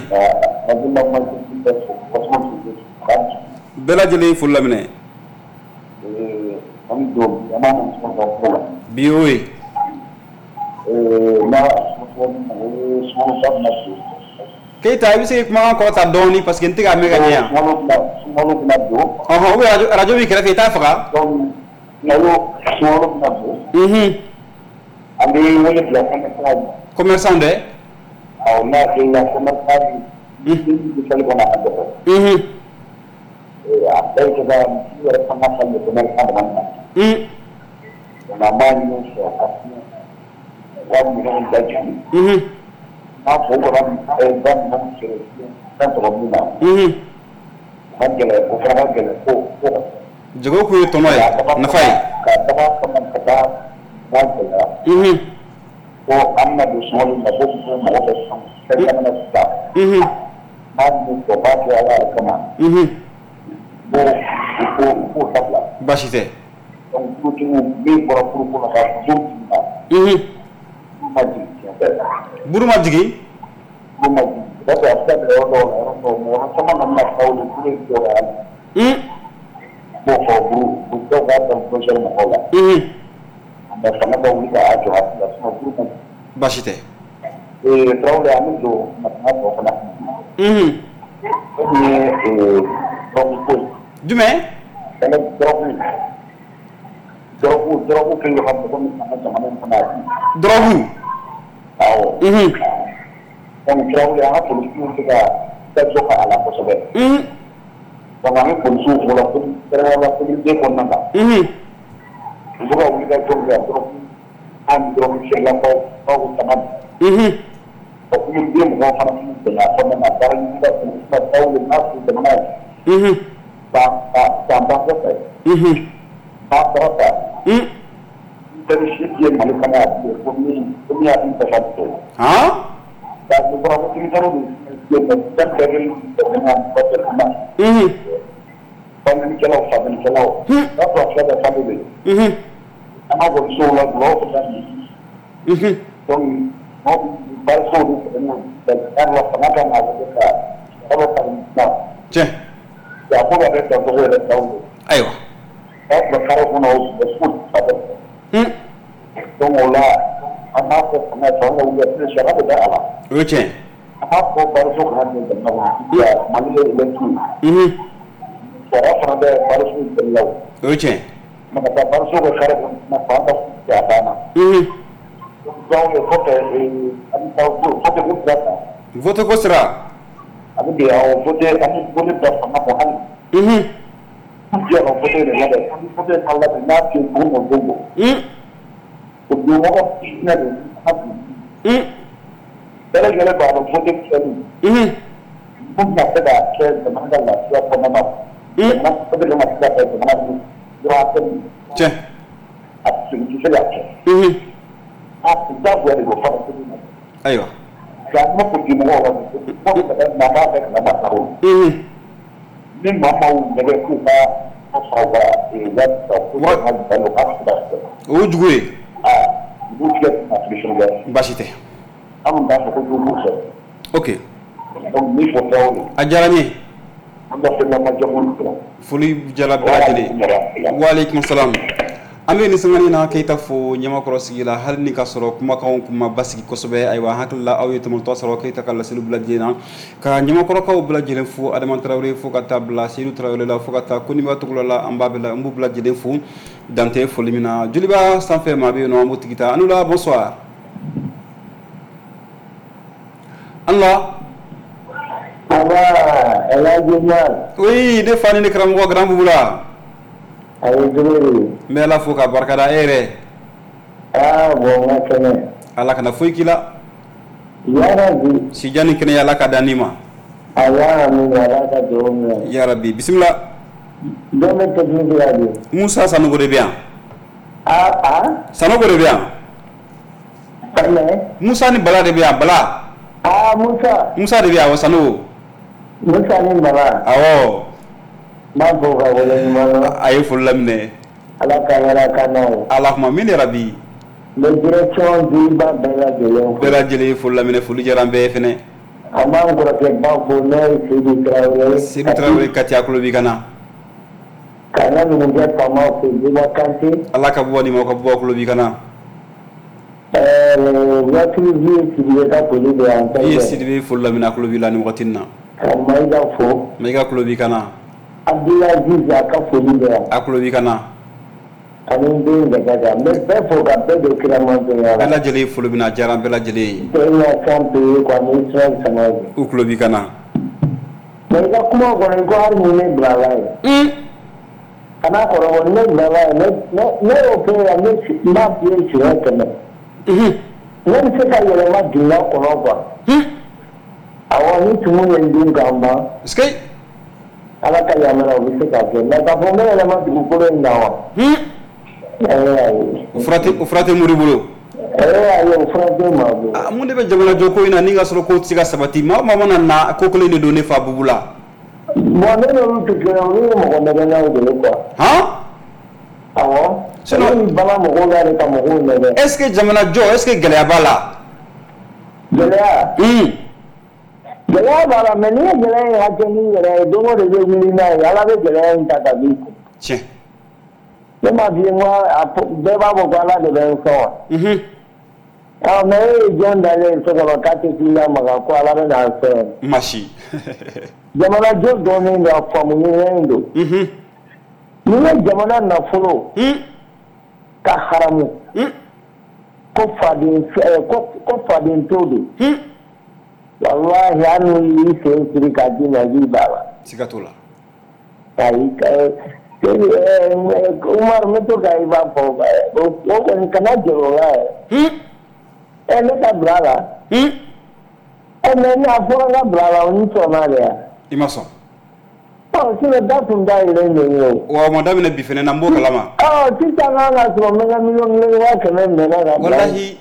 bela jeli fulla mine eh am do yamana so biwi eh na so so so na keita bisi kuma ko ta doni parce que ntiga mega nya oh oh radio radio bi kala keita faga donc nayo so na do mhm andi wala la ko commerçant de aw na ke la commerçant di sali ko na ando mhm eh après que va dire comment ça le commerçant de maintenant mhm na mani no so wa mi no daji mhm na ko ko ram e ban mo se tanto ko mi na mhm hangele ko hangele ko ko jogo ku to noy na fay ka dama ko man ka da wala mhm ko amma do so na ko ko mo ko so ka na sta mhm ma ko ba ko ala kama mhm bo ko ko tabla bashite donc tout tout bi ko ko ko na ko na mhm ma ji buru ma jigi bu ma ji da ko afta do do do mo sama na na ko do ko do ya mhm bo ko bu bu ko ga do ko so mo ko la mhm da sama do wi ga ajo ha da so bu ko bashite e traule amu do ma na ko na mhm e e do ko dume da do ko drogu drogu ke yo xam ko mi sama sama ko na drogu aw mhm on traule ha ko ni ga da so ka ala ko so be mhm donc on ko su ko la ko tra la ko ni de ko na ba mhm ko ga wi ga ko ga drogu an drogu se la ko ko sama mhm ko ni de mo fa na de la ko na ba ni da ko na ko le na ko de na mhm ba ba ba ba ko mhm ba ba ba mhm dari sisi yang mana kena kami kami ada intervensi. ha Dan beberapa cerita itu dia dari dengan beberapa. mhm Kami kalau kami kalau apa sahaja kami. mhm Ama bersolat loh dan mhm donc mau bersolat dengan dan Allah pengajar ada kita. Kalau kami nak. je Ya apa ada contoh ada tahu. aywa Apa kalau pun harus bersolat pada. mhm Donc là, ama ko pengajar Allah dia siapa ada Allah. oche Ama ko bersolat dengan Allah. Ya, manusia itu. mhm Cara pada barusan beliau, oche maka barusan bersyaraf nak pada siapa nak. mhm Jauh yang foto ini, kami tahu tu foto pun berapa. voto ko sera Kami dia foto kami boleh berapa makan. mhm Dia orang foto ini ada. Kami foto kalau benar tu pun mungkin. mhm Kedua orang ini ada. mhm Kalau kalau baru foto ini, mhm pun nak ada ke mana lah siapa nama. mhm Nak foto nama siapa mana tu. Berapa je aktiviti saja. mhm Ah, kita buat itu foto ini. aywa Jangan pergi mengolah. Kau kata mama tak nama tahu. mhm Ni mama mereka kita apa dan tahu yang kalau apa sudah. o jugwe Ah, bukan masih sudah. bashite Kamu dah aku dulu sah. okay Donc ni foto ni. ajaranye Anda pernah macam mana? fuli jala bajele wa alaykum assalam ambe ni sangani na kayta fo nyama ko sigila hal ni ka soro kuma ka kuma basiki ko sobe ay wa hakla aw yetumul to soro kayta kala silu blajina ka nyama ko ka blajele fo adama trawre fo ka tabla silu trawre la fo ka ta kuni ma tukulo la ambabe la mbu blajele fo dante fo limina juliba sans faire ma be no mutikita anula bonsoir Allah Allah, Allah génial. oui de fani ni kram go grand bubula Ayo dulu. mela fo ka barkada ere Ah, bon, kene. Ala kana foyi kila. Ya Rabbi. Si jani kene ala ka danima. Allah amin ala ka doon. Ya Rabbi, bismillah. Dome technique ya di. Musa Sanogo de bien. Ah ah. Sanogo de bien. Kene. Musa ni bala de bien, bala. Ah Musa. Musa de bien wa Sanogo. Musa ni bala. Awo. Ma bo ga wala ni ma. Ayi fulamne. Ala ka yala kana. Allahumma min rabbi. Le direction du ba bela de. Bela jeli fulamne fulu jarambe fene. Amang ko ke ba bo ne Sidi Traoré. Sidi Traoré kati akolo bi kana. Kana ni ndia pama ko di wakanti. Allah ka bo ni mo ko bo akolo bi kana. Eh, ya tu vi Sidi ka ko ni de anta. Yi Sidi be fulamne akolo bi la ni watina. Kamai da fo. Mega akolo bi kana. Abdulaziz ka ko ni de. Akolo bi kana. Ani bin da gaga me be fo ka be do kiraman to ya. Bela jeli fulumina jaram bela jeli. Ya kampe ko ni Israel samaji. Uklo bi kana. Me ga kuma ko ni ko har ni ne brala. Mm. Kana ko ro ne brala ne ne ne o pe ya ne ma bi shi ya kana. Mhm. Ne se ka yele ma dinna ko no ba. Hmm. Awa ni tumu ne din gamba. Skay. Ala ka ya mara o se ka ke. Na ka fo me le ma du ko le ndawa. Hmm. Ufrate ufrate muri bulu. Eh ayo ufrate mabu. Ah mun de be jamana joko ina ninga soro ko tiga sabati ma mama na na ko ko le do ne fa bubula. Mo ne no to ke no mo ko na na de ko. Ha? Awo. Sino ni bala mo ko ga ta mo ko ne. Est-ce que jamana jo est-ce que gele bala? Gelea. Hmm. Gelea bala me ni gelea ya ke ni gelea do mo de ni na ya la be gelea ta ta bi. Tiens. Le ma vie moi be ba mo ko la de ben so. Mhm. Ah me jon dale so ko ka te ti la ma ko ala na so. Mashi. Jamana jo do ni na famu ni rendo. Mhm. Ni jamana na fulo. Hmm. Ka haramu. Hmm. Ko fadin ko ko fadin todo. Hmm. Wallahi anu yi se siri ka dina ji baba. Sikatola. Ai ka eh Umar me to kai ba po ba. O ko kana jero la. Hmm. E le ka brala. Hmm. E me na fo na brala oni Somalia. Imason. Oh, si le datum da ile nyo. Wa madame na bifene na mboka lama. Oh, si ta na na so me na million le wa ke me na na. Wallahi.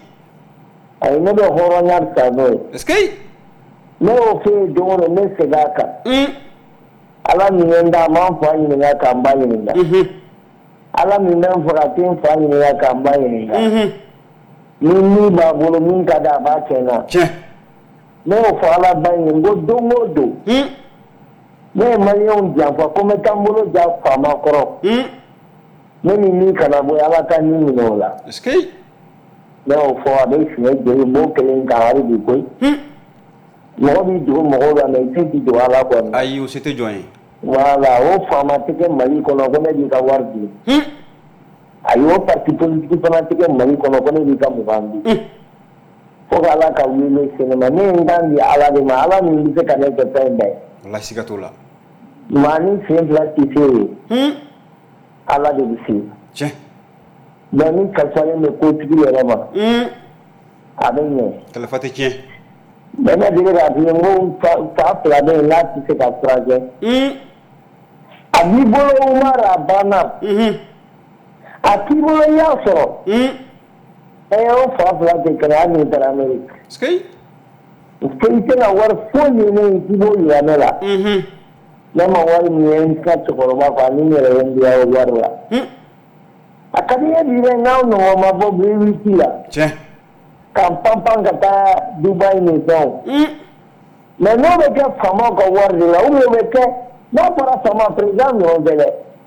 Ai me do horo nyar ta do. Est-ce que Me o fe do no me se gaka. Hmm. Ala mi nda ma fa ni na ka mba ni nda. Mhm. Ala mi na fa tin fa ni na ka mba ni nda. Mhm. Ni ni ba bolo min ka da ba kenan. Tiens. Me o fa ala ba ni ngo do ngodo. Hmm. Me ma yon ja fa ko me tambolo ja fa ma koro. Hmm. Me ni ni kana bo ala ka ni ni no la. Est-ce que Me o fa de shi ne de mo kelen ka hari bi ko. Hmm. Mo bi do mo la me ti di do ala ko. Ayi c'était joint. Wala o fa ma te ke mali ko no ko ne di ka wardi. Hmm. Ayo parti politique fana te ke mali ko no ko ne di ka mo bandi. Hmm. Fo ala ka wile sinema ni ndandi ala de ma ala ni se ka ne ke pende. Wallahi sikatola. Mani simple ti se. Hmm. Ala de bisi. Tiens. Mani ka sale me ko tigi yere ma. Hmm. Abenye. Telefate tiens. Bena dire ga bi ngo fa fa pla de la ti se ka traje. Hmm. Abi bolo Umar abana. Mhm. Aki bolo ya so. Hmm. E o fa pla de kra ni ter America. Est-ce que Skinte na war fo ni ni ti bo ya mela. Mhm. Na ma war ni en ka chokoro ba kwa ni re en dia o warwa. Hmm. Akadi ya dire na no ma bo bi wi ti la. Tiens. Kam pam pam kata Dubai ni so. Hmm. Mais no be ke fama ko war de la o be ke na para fama president no dele.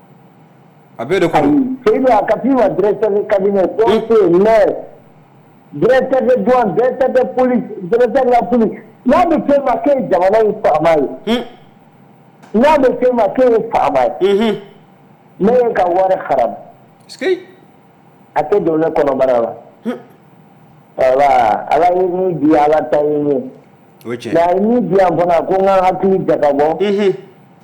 Abe de ko. C'est la capitaine directeur de cabinet, conseiller, maire, directeur de douane, directeur de police, directeur de la police. Là, me fait marquer Jamana une femme. Hmm. Là, me fait marquer une femme. Mhm. Mais quand on est haram, Est-ce que à te donner qu'on a barra. Hmm. Voilà, à la ligne dit à la taille. Oui, tiens. La ligne dit à mon accord, à qui d'abord. Mhm.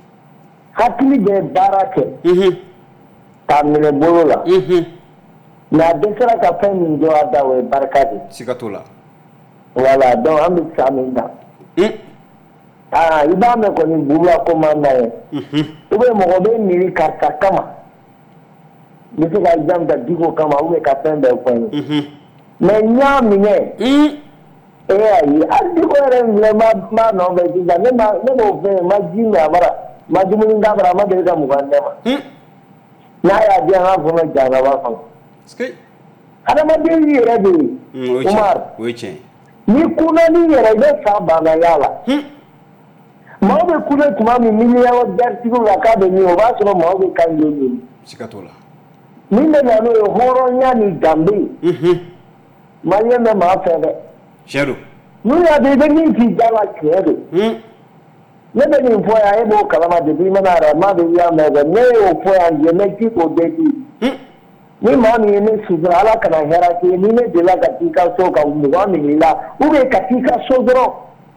À qui de barake, Mhm. t'as mis le boulot là. Mhm. na dɛsɛra ka fɛn min jɔ a da o ye barika de siga t'o la voilà donc an bɛ sa min na aa i b'a mɛn kɔni bula ko man d'a ye ou bien mɔgɔ bɛ miiri karisa kama n bɛ se ka exemple ta Diko kama ou bien ka fɛn bɛɛ fɔ n ye mais n y'a minɛ e ayi hali Diko yɛrɛ filɛ n b'a nɔfɛ sisan ne ma ne b'o fɛn ma ji min a bara ma dumuni k'a bara a ma deli ka mugan dɛ ma n'a y'a di an ka fɔlɔ janaba kɔnɔ adamaden yɛrɛ de ye Umar o ye tiɲɛ ni kunna ni yɛrɛ i bɛ fa banna yala maaw bɛ kunna tuma min miliyɔnɛritigiw la k'a bɛ min o b'a sɔrɔ maaw bɛ kan ye nin siga t'o la min bɛ na n'o ye hɔrɔnya ni danbe maliyɛn bɛ maa fɛ dɛ tiɲɛ don n'u y'a dɔn i bɛ min k'i da la tiɲɛ don ne bɛ nin fɔ yan e b'o kalama depuis i mana arama bɛ y'a mɛn dɛ ne y'o fɔ yan je ne ti k'o bɛɛ di ni maa min ye ne sutura ala kana hɛrɛ k'i ye ni ne delila ka t'i ka so ka mugan min i la ou bien ka t'i ka so dɔrɔn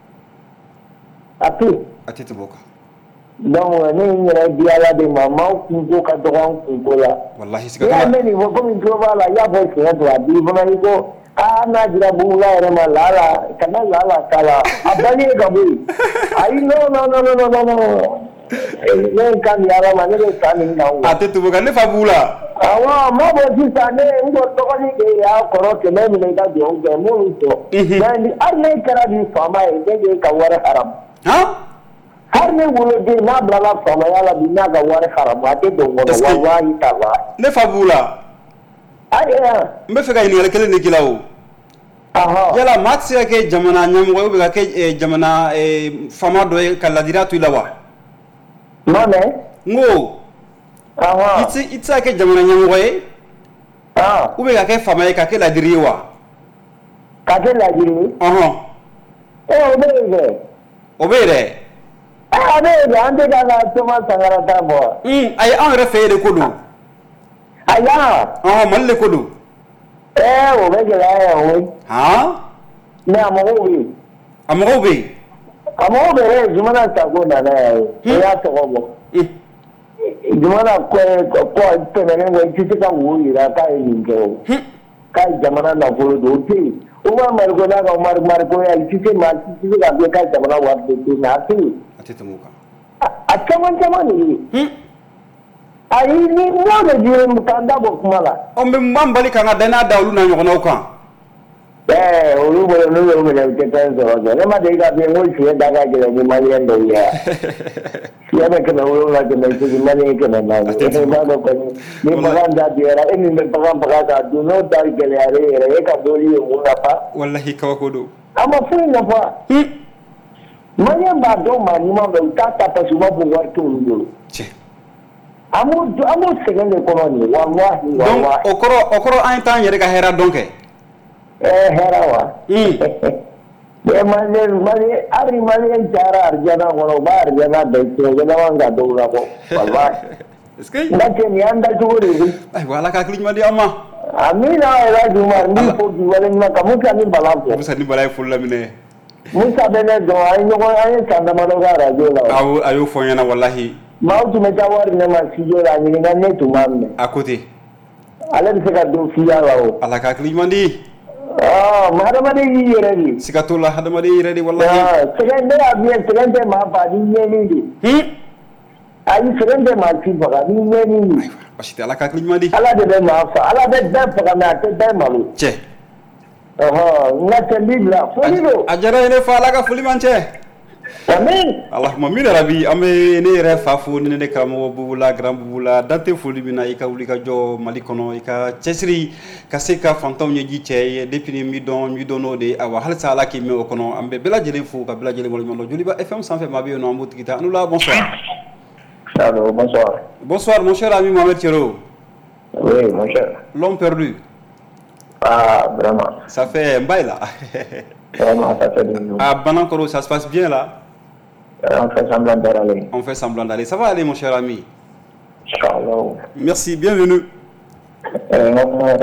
a to yen a tɛ tɛmɛ o kan donc ne ye n yɛrɛ di ala de ma maaw kunko ka dɔgɔ an kunko la walahi siga i t'o y'a la mɛn nin fɔ komi n tulo b'a la i y'a fɔ tiɲɛ don a di fana i ko aa n'a dira bugula yɛrɛ ma lala kana lala k'a la a bali ye ka bɔ yen ayi non non non non non non ne ye n kan di ala ma ne bɛ sa nin kan a tɛ tɛmɛ o kan ne fa b'u la awɔ n b'a fɔ sisan ne n ko dɔgɔnin de y'a kɔrɔ kɛmɛ minɛ i ka dugawu kɛ m'olu sɔrɔ mais ni hali ne kɛra ni faama ye ne de ye ka wari haramu hali ne woloden n'a bilala faamaya la bi n'a ka wari haramu a tɛ don kɔnɔ walahi taala ne fa b'u la ayi n bɛ fɛ ka ɲininkali kelen de k'i la o yala maa tɛ se ka kɛ jamana ɲɛmɔgɔ ye ou bien ka kɛ jamana faama dɔ ye ka ladiriya to i la wa ma mɛn n ko i tɛ i tɛ se ka kɛ jamana ɲɛmɔgɔ ye ou bien ka kɛ faama ye ka kɛ ladiri ye wa ka kɛ ladiri ye ɔhɔn ee o bɛ yen kɛ o bɛ yen dɛ a bɛ yen kɛ an tɛ ka ka Toma Sankara ta bɔ ayi anw yɛrɛ fɛ yen de ko don ayi ɔhɔn Mali de ko don ee o bɛ gɛlɛya yan koyi mais a mɔgɔw bɛ yen a mɔgɔw bɛ yen a mɔgɔw bɛ yen Zumana Sako nana yan ye o y'a tɔgɔ bɔ Zumana kɔ tɛmɛnen kɔ i tɛ se ka wo yira k'a ye nin kɛ o k'a ye jamana nafolo don o tɛ yen Umar Mariko n'a ka Umar Mariko ya i tɛ se maa si tɛ se ka fɔ k'a jamana wari de to yen a tɛ yen a tɛ tɛmɛ o kan a caman caman de ye ayi ni n'o de di k'an da bɔ kuma la ɔ mɛ n b'an bali k'an ka danaya da olu n'a ɲɔgɔnnaw kan ɛɛ olu bolo n'u y'o minɛ u tɛ fɛn sɔrɔ kɛ ne ma deli ka f'i ye n ko fiɲɛ da ka gɛlɛn ni maliyɛn dɔw ye fiɲɛ bɛ kɛmɛ wolonwula kɛmɛ seegin maliyɛn kɛmɛ naani e b'a dɔn kɔni ni bagan da diyara e min bɛ bagan faga k'a dun n'o da gɛlɛyara e yɛrɛ e ka boli ye mun nafa walahi kabako don a ma foyi nafa maliyɛn b'a dɔn maa ɲuman fɛ u t'a ta parce que u b'a fɔ wari t'olu bolo an b'o sɛgɛn de kɔnɔ nin walahi walahi donc o kɔrɔ o kɔrɔ an ye t'an yɛrɛ ka hɛrɛ dɔn kɛ ɛɛ hɛrɛ wa mais maliyɛn maliyɛn hali maliyɛn cayara arijana kɔnɔ u b'a arijana bɛɛ tiɲɛ u bɛ laban ka dɔw labɔ walahi est-ce que n ka cɛ nin y'an dacogo de ye ayiwa ala ka hakili ɲuman di an ma amina Elhaji Umar n b'i fo k'i waleɲuman ka Musa ni Bala fɔ Musa ni Bala ye foli laminɛ Musa bɛ ne dɔn an ye ɲɔgɔn an ye san damadɔ kɛ arajo la awɔ a y'o fɔ n ɲɛna walahi maaw tun bɛ taa wari minɛ ma studio la a ɲininka ne tun b'a minɛ a ko ten ale bɛ se ka don fiya la o ala ka hakili ɲuman di ma hadamaden y'i yɛrɛ de siga t'o la hadamaden yɛrɛ de walahi sɛgɛn ne y'a f'i ye sɛgɛn tɛ maa faga ni ɲɛni de ayi sɛgɛn tɛ maa si faga ni ɲɛni de basi tɛ ala ka hakili ɲuman di ala de bɛ maa faga ala bɛ bɛɛ faga mais a tɛ bɛɛ malo cɛ ɔhɔn n ka cɛ n b'i bila foli don a diyara n ye ne fa ala ka foli man cɛ amin Allahumma min rabi an bɛ ne yɛrɛ fa fo ni ne karamɔgɔ Bubula Grand Bubula dante foli min na i ka wuli ka jɔ Mali kɔnɔ i ka cɛsiri ka se ka fantanw ɲɛji cɛ ye depuis ni mi dɔn mi dɔn n'o de awa halisa ala k'i mɛn o kɔnɔ an bɛ bɛɛ lajɛlen fo ka bɛɛ lajɛlen waleɲuman dɔn Joliba F M sanfɛ maa bɛ yen nɔ an b'o tigi ta Anula bonsoir allô bonsoir bonsoir mon cher ami Mohamed Thioro oui mon cher l'homme perdu ah vraiment ça fait un bail là vraiment ça fait du à Banankoro ça se passe bien là on fait semblant d'aller. On fait semblant d'aller. Ça va aller, mon cher ami? Inch'Allah. Merci, bienvenue. Hein?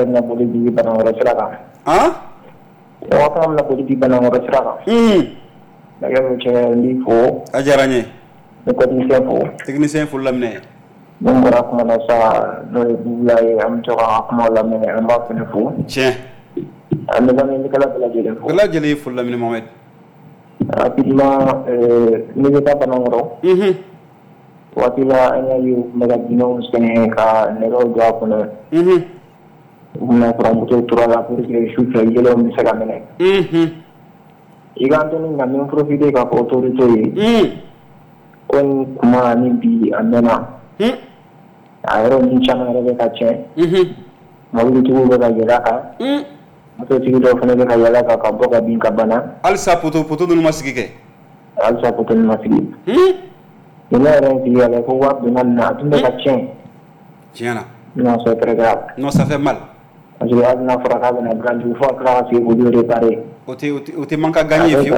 On va la politique dans le restaurant. Hum. D'ailleurs, il faut. Adjaranye. Le technicien faut. Technicien faut l'amener. Mun bɔra kuma na sa n'o ye Bubula ye an bɛ to ka kuma lamɛn an b'a fana fo. Tiɲɛ. An bɛ lamɛnnikɛla bɛɛ lajɛlen fo. Bɛɛ lajɛlen ye foli lamini Mohamed. Rapidement ne bɛ taa Banankɔrɔ. Mhm. Waati la an y'a ye u tun bɛ ka dinɛw sɛŋɛ ka nɛgɛw don a kɔnɔ. Mhm. U bɛna kuranmuso tora la pour que su fɛ yɛlɛw bɛ se ka minɛ. Mhm. I ka Antoni ka min profiter k'a fɔ autorité ye. Mhm. Ko ni kuma ni bi a mɛnna. Mhm. A yɔrɔ ninnu caman yɛrɛ bɛ ka tiɲɛ. Mhm. Mobilitigiw bɛ ka yɛlɛ a kan. Mhm. Mototigi dɔw fana bɛ ka yɛlɛ a kan ka bɔ ka bin ka bana. Halisa poto poto ninnu ma sigi kɛ. Halisa poto ninnu ma sigi. Mhm. Ne yɛrɛ ye sigi yɛlɛ ko waa donna nin na a tun bɛ ka tiɲɛ. Tiɲɛ na. Non, c'est très grave. Non, ça fait mal. Parce que hali n'a fɔra k'a bɛna dilan dugu fo ka tila ka sigi k'olu réparer. O tɛ o tɛ manque à gagner fiyewu.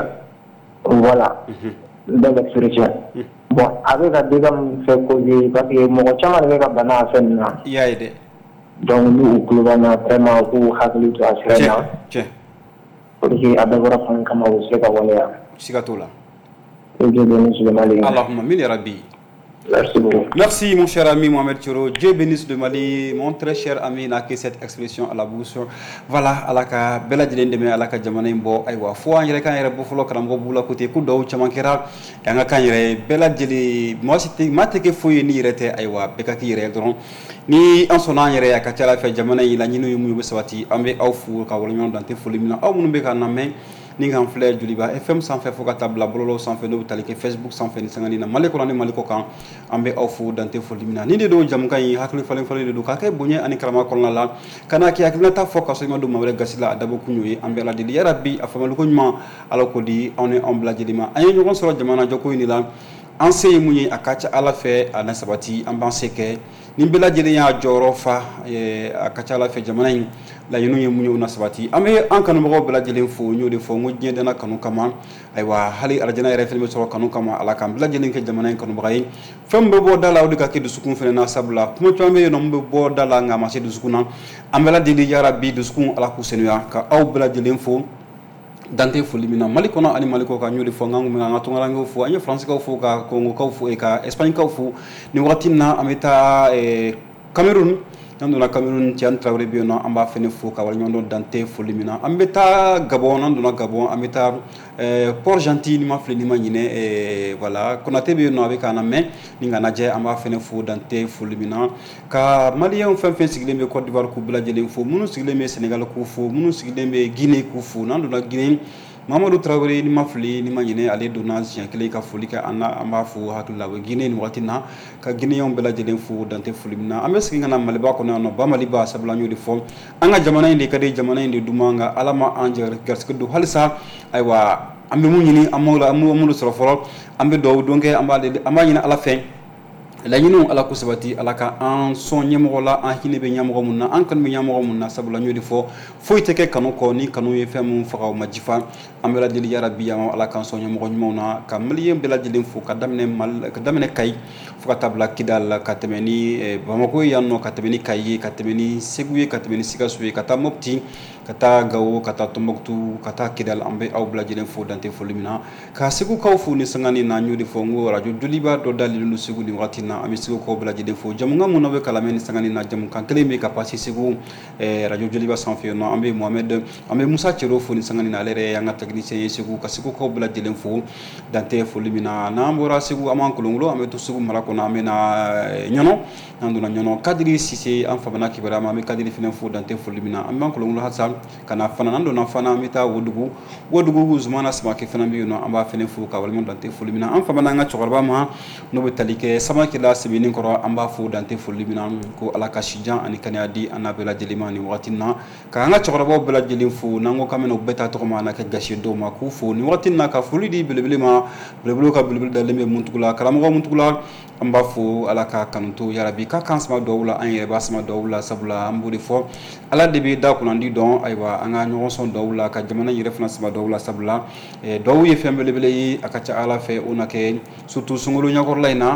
Voilà. Bɛɛ bɛ chrétien. Bon a bɛ ka dégâts min fait causer parce que mɔgɔ caman de bɛ ka bana a fɛn nin na. I y'a ye dɛ. Donc n'u tulo b'an na vraiment u k'u hakili to a sira in na. Tiɲɛ. Pour que a dabɔra fan kama u bɛ se ka waleya. Siga t'o la. Et Dieu bénisse le Mali. Allahumma min ya rabbi. Merci beaucoup. Merci mon cher ami Mohamed Thioro. Dieu bénisse le Mali. Mon très cher ami n'a que cette expression à la bouche. Voilà, alaka bela jelen deme alaka jamana imbo aywa fo an yere kan yere bo folo karam go bula côté ku do chama kera yanga kan yere bela jeli mo site mateke fo yeni rete aywa beka ki yere dron ni an sona yere ya ka tala fe jamana yi la nyinu yumu be sawati ambe aw fu ka wala nyon dante fo limina aw munu be ka na men ni ngam fleur Joliba F M sans faire foka tabla bololo sans faire no talike Facebook sans faire ni sangani na maliko na ni maliko kan ambe ofu dante fo limina ni de do jam kan yi hakli falen falen de do ka kay bonye ani kalama kolna la kana ki hakli ta foka so ngado mawre gasila adabo kunyoyi ambe la de ya rabbi afamalu ko nyuma ala ko di on est on bla jelima ay ñu soro jamana joko ni la ansey munyi akacha ala fe ana sabati ambanse ke ni bela jeli ya joro fa e akacha ala fe jamana yi la yinu ye munyo na sabati ame an kanu mo bela jeli fo nyu de fo ngudje dana kanu kama aywa hali arjana yere filme soro kanu kama ala kam bela jeli ke jamana yi kanu bagay fembe bo dala o de ka ke du sukun fene na sabla kuma tombe no mbe bo dala nga ma se du sukuna amela dili ya rabbi du sukun ala ku senuya ka aw bela jeli fo dante fo limina maliko na ani maliko ka nyoli fo ngangu nga tonga ngo fo anya france ka fo ka congo ka fo e ka espagne ka fo ni watina ameta e cameroun nando na cameroun tian traoré bi no amba fene fo ka wal nyondo dante fo limina ameta gabon nando na gabon ameta e port gentil ni ma fle ni ma nyine e voilà konaté bi no avec ana mais ni nga naje amba fene fo dante fo limina ka malien fem fem siglembe Côte d'Ivoire ku bla jelen fo munu siglembe Sénégal ku fo munu siglembe Guinée ku fo nando na Guinée Mamadou Traoré ni mafli ni manyine ale donation kele ka foli ka ana amba fu hakla we Guinée ni watina ka Guinée yon bela jelen fu dante fulimna ameski ngana maliba ko no ba maliba sabla nyodi fo anga jamana inde kade jamana inde dumanga alama anje gaske du halsa aywa ambe munyini amola amola soro foro ambe do donke amba amba nyina ala fin la ñinu ala ko sabati ala ka an son ñemo la an hine be ñamo munna an kan be ñamo munna sabula ñodi fo fo iteke kanu ko ni kanu ye fem fo ma jifa amela dil ya rabbi ya ala kan son ñemo ñmo na ka maliyem be la dilim fo ka damne mal ka damne kay fo ka tabla kidal ka temeni e bamako yanno ka temeni kay ka temeni seguye ka temeni sikasu ka ta mopti kata gawo kata tomboktu kata kidal ambe aw bla dilim fo dante fo limina ka segu kaw fo ni sangani na ñodi fo ngo radio Joliba do dalilu segu ni watina ami sigo ko bla jide fo jamunga mun be kala men sangani na jamun kan kele me ka passer sigo e radio Joliba sans fi no ambe Mohamed ambe Moussa Thioro fo ni sangani na lere yanga technicien sigo ka sigo ko bla jide fo dante fo limina na mbora sigo aman kolongo ambe to sigo mara ko na amena nyono nanduna nyono kadiri sisi am fabana kibara ma me kadiri finen fo dante fo limina amman kolongo hasan kana fana nando na fana mita wodugu wodugu zumana sama ke fana bi no amba finen fo ka walmon dante fo limina am fabana nga chokorba ma no be talike sama ke la sibini koro amba fu dante fu limina ko ala kashijan ani kanadi anabela jelimani watina ka nga chokorabo bela jelim fu nango kameno beta to ma na ka gashi do ma ku fu ni watina ka fu lidi belebele ma belebele ka belebele daleme muntugula karamo muntugula amba fu ala ka kanto yarabi ka kansma dowla an yeba sama dowla sabula ambudi fo ala debi da kunandi don aywa anga nyon son dowla ka jamana yi reference ma dowla sabula e dow ye fembelebele yi akacha ala fe onake surtout sungulu nyakor layna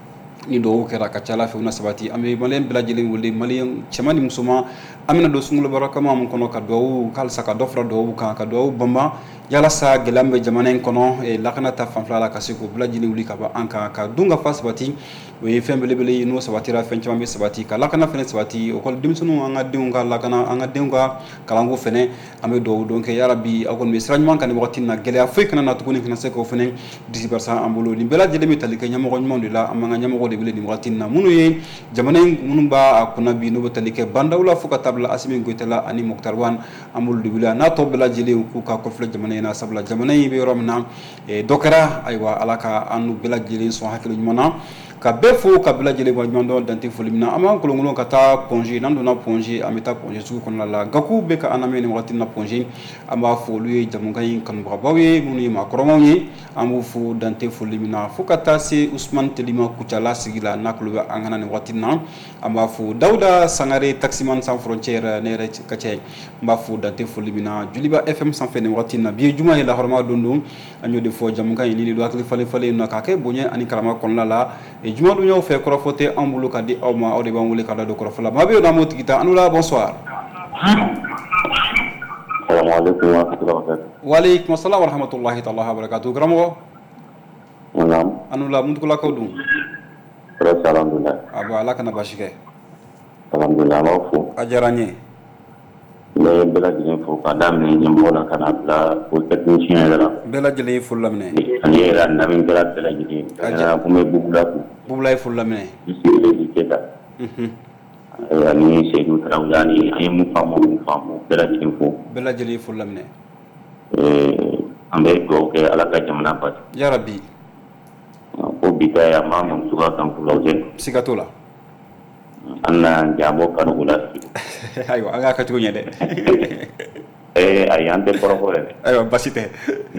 ni do kera ka chala fe una sabati ame malen bela jelen wolde malen chamani musuma amina do sungulu baraka ma mun kono ka do kal saka dofra do ka ka do bamba yalasa gɛlɛya bɛ jamana in kɔnɔ lakana ta fanfɛla la ka se k'o bɛɛ lajɛlen wuli ka bɔ an kan ka dun ka fa sabati o ye fɛn belebele ye n'o sabatira fɛn caman bɛ sabati ka lakana fɛnɛ sabati o kɔni denmisɛnninw an ka denw ka lakana an ka denw ka kalanko fɛnɛ an bɛ dugawu don kɛ yarabi aw kɔni bɛ sira ɲuman kan nin wagati in na gɛlɛya foyi kana na tuguni kana se k'o fɛnɛ disi barisa an bolo nin bɛɛ lajɛlen bɛ tali kɛ ɲɛmɔgɔ ɲumanw de la an b'an ka ɲɛmɔgɔ de wele nin wagati in na minnu ye jamana in minnu b'a kunna bi n'o bɛ tali kɛ bandaw la fo ka taa bila Asimi Goyita la ani Mukutari Wan an b'olu de wele n'a tɔ bɛɛ lajɛlen k'u ka kɔfilɛ jamana in na sabula jamana in bɛ yɔrɔ min na dɔ kɛra ayiwa ala ka an n'u bɛɛ lajɛlen sɔn hakili ɲuman na ka bɛɛ fo ka bɛɛ lajɛlen ɲuman dɔn dante foli min na an b'an kolonkolon ka taa congé n'an donna congé an bɛ taa congé sugu kɔnɔna la Gakou bɛ ka an lamɛn nin wagati in na congé an b'a fɔ olu ye jamukan in kanubagabaw ye minnu ye maakɔrɔbaw ye an b'u fo dante foli min na fo ka taa se Usmane Telima Kucala sigi la n'a kulo bɛ an kana nin wagati in na an b'a fo Dawuda Sangare Taximan Sans Frontières ne yɛrɛ ka cɛ n b'a fo dante foli min na Joliba F M sanfɛ nin wagati in na bi ye juma ye lahɔrɔma don don an y'o de fɔ jamukan in ni de don hakili falen falen na k'a kɛ bonya ani karama kɔnɔna la juma dun y'aw fɛ kɔrɔfɔ tɛ an bolo ka di aw ma aw de b'an wele ka da don kɔrɔfɔ la maa bɛ yen n'an m'o tigi ta anu la bonsoir. Waaleykum salaam wa rahmatulahi ta'ala wa barakatuh karamɔgɔ. Anu la muntugulakaw dun. Alhamdulilah. Aba ala kana baasi kɛ. Alhamdulilah b'aw fo. A diyara n ye. N bɛ bɛɛ lajɛlen fo k'a daminɛ ɲɛmɔgɔ la ka na bila o technicien yɛrɛ la. Bɛɛ lajɛlen ye foli laminɛ. Ani yɛrɛ ani lamɛnnikɛla bɛɛ lajɛlen. Ɛɛ ko n bɛ Bubula fo. Bubula ye foli laminɛ. Sidi Keta. Ani Seydou Tarawele ani an ye mun faamu mun faamu bɛɛ lajɛlen fo. Bɛɛ lajɛlen ye foli laminɛ. Ɛɛ an bɛ dugawu kɛ ala ka jamana basi. Yarabi. Ko bi ta ye an b'a mɔn cogoya kan k'u lajɛ. Siga t'o la. An na jabɔ kanu la. Ayiwa an k'a kɛ cogo ɲɛ dɛ. Ɛɛ ayi an tɛ kɔrɔfɔ yɛrɛ. Ayiwa basi tɛ.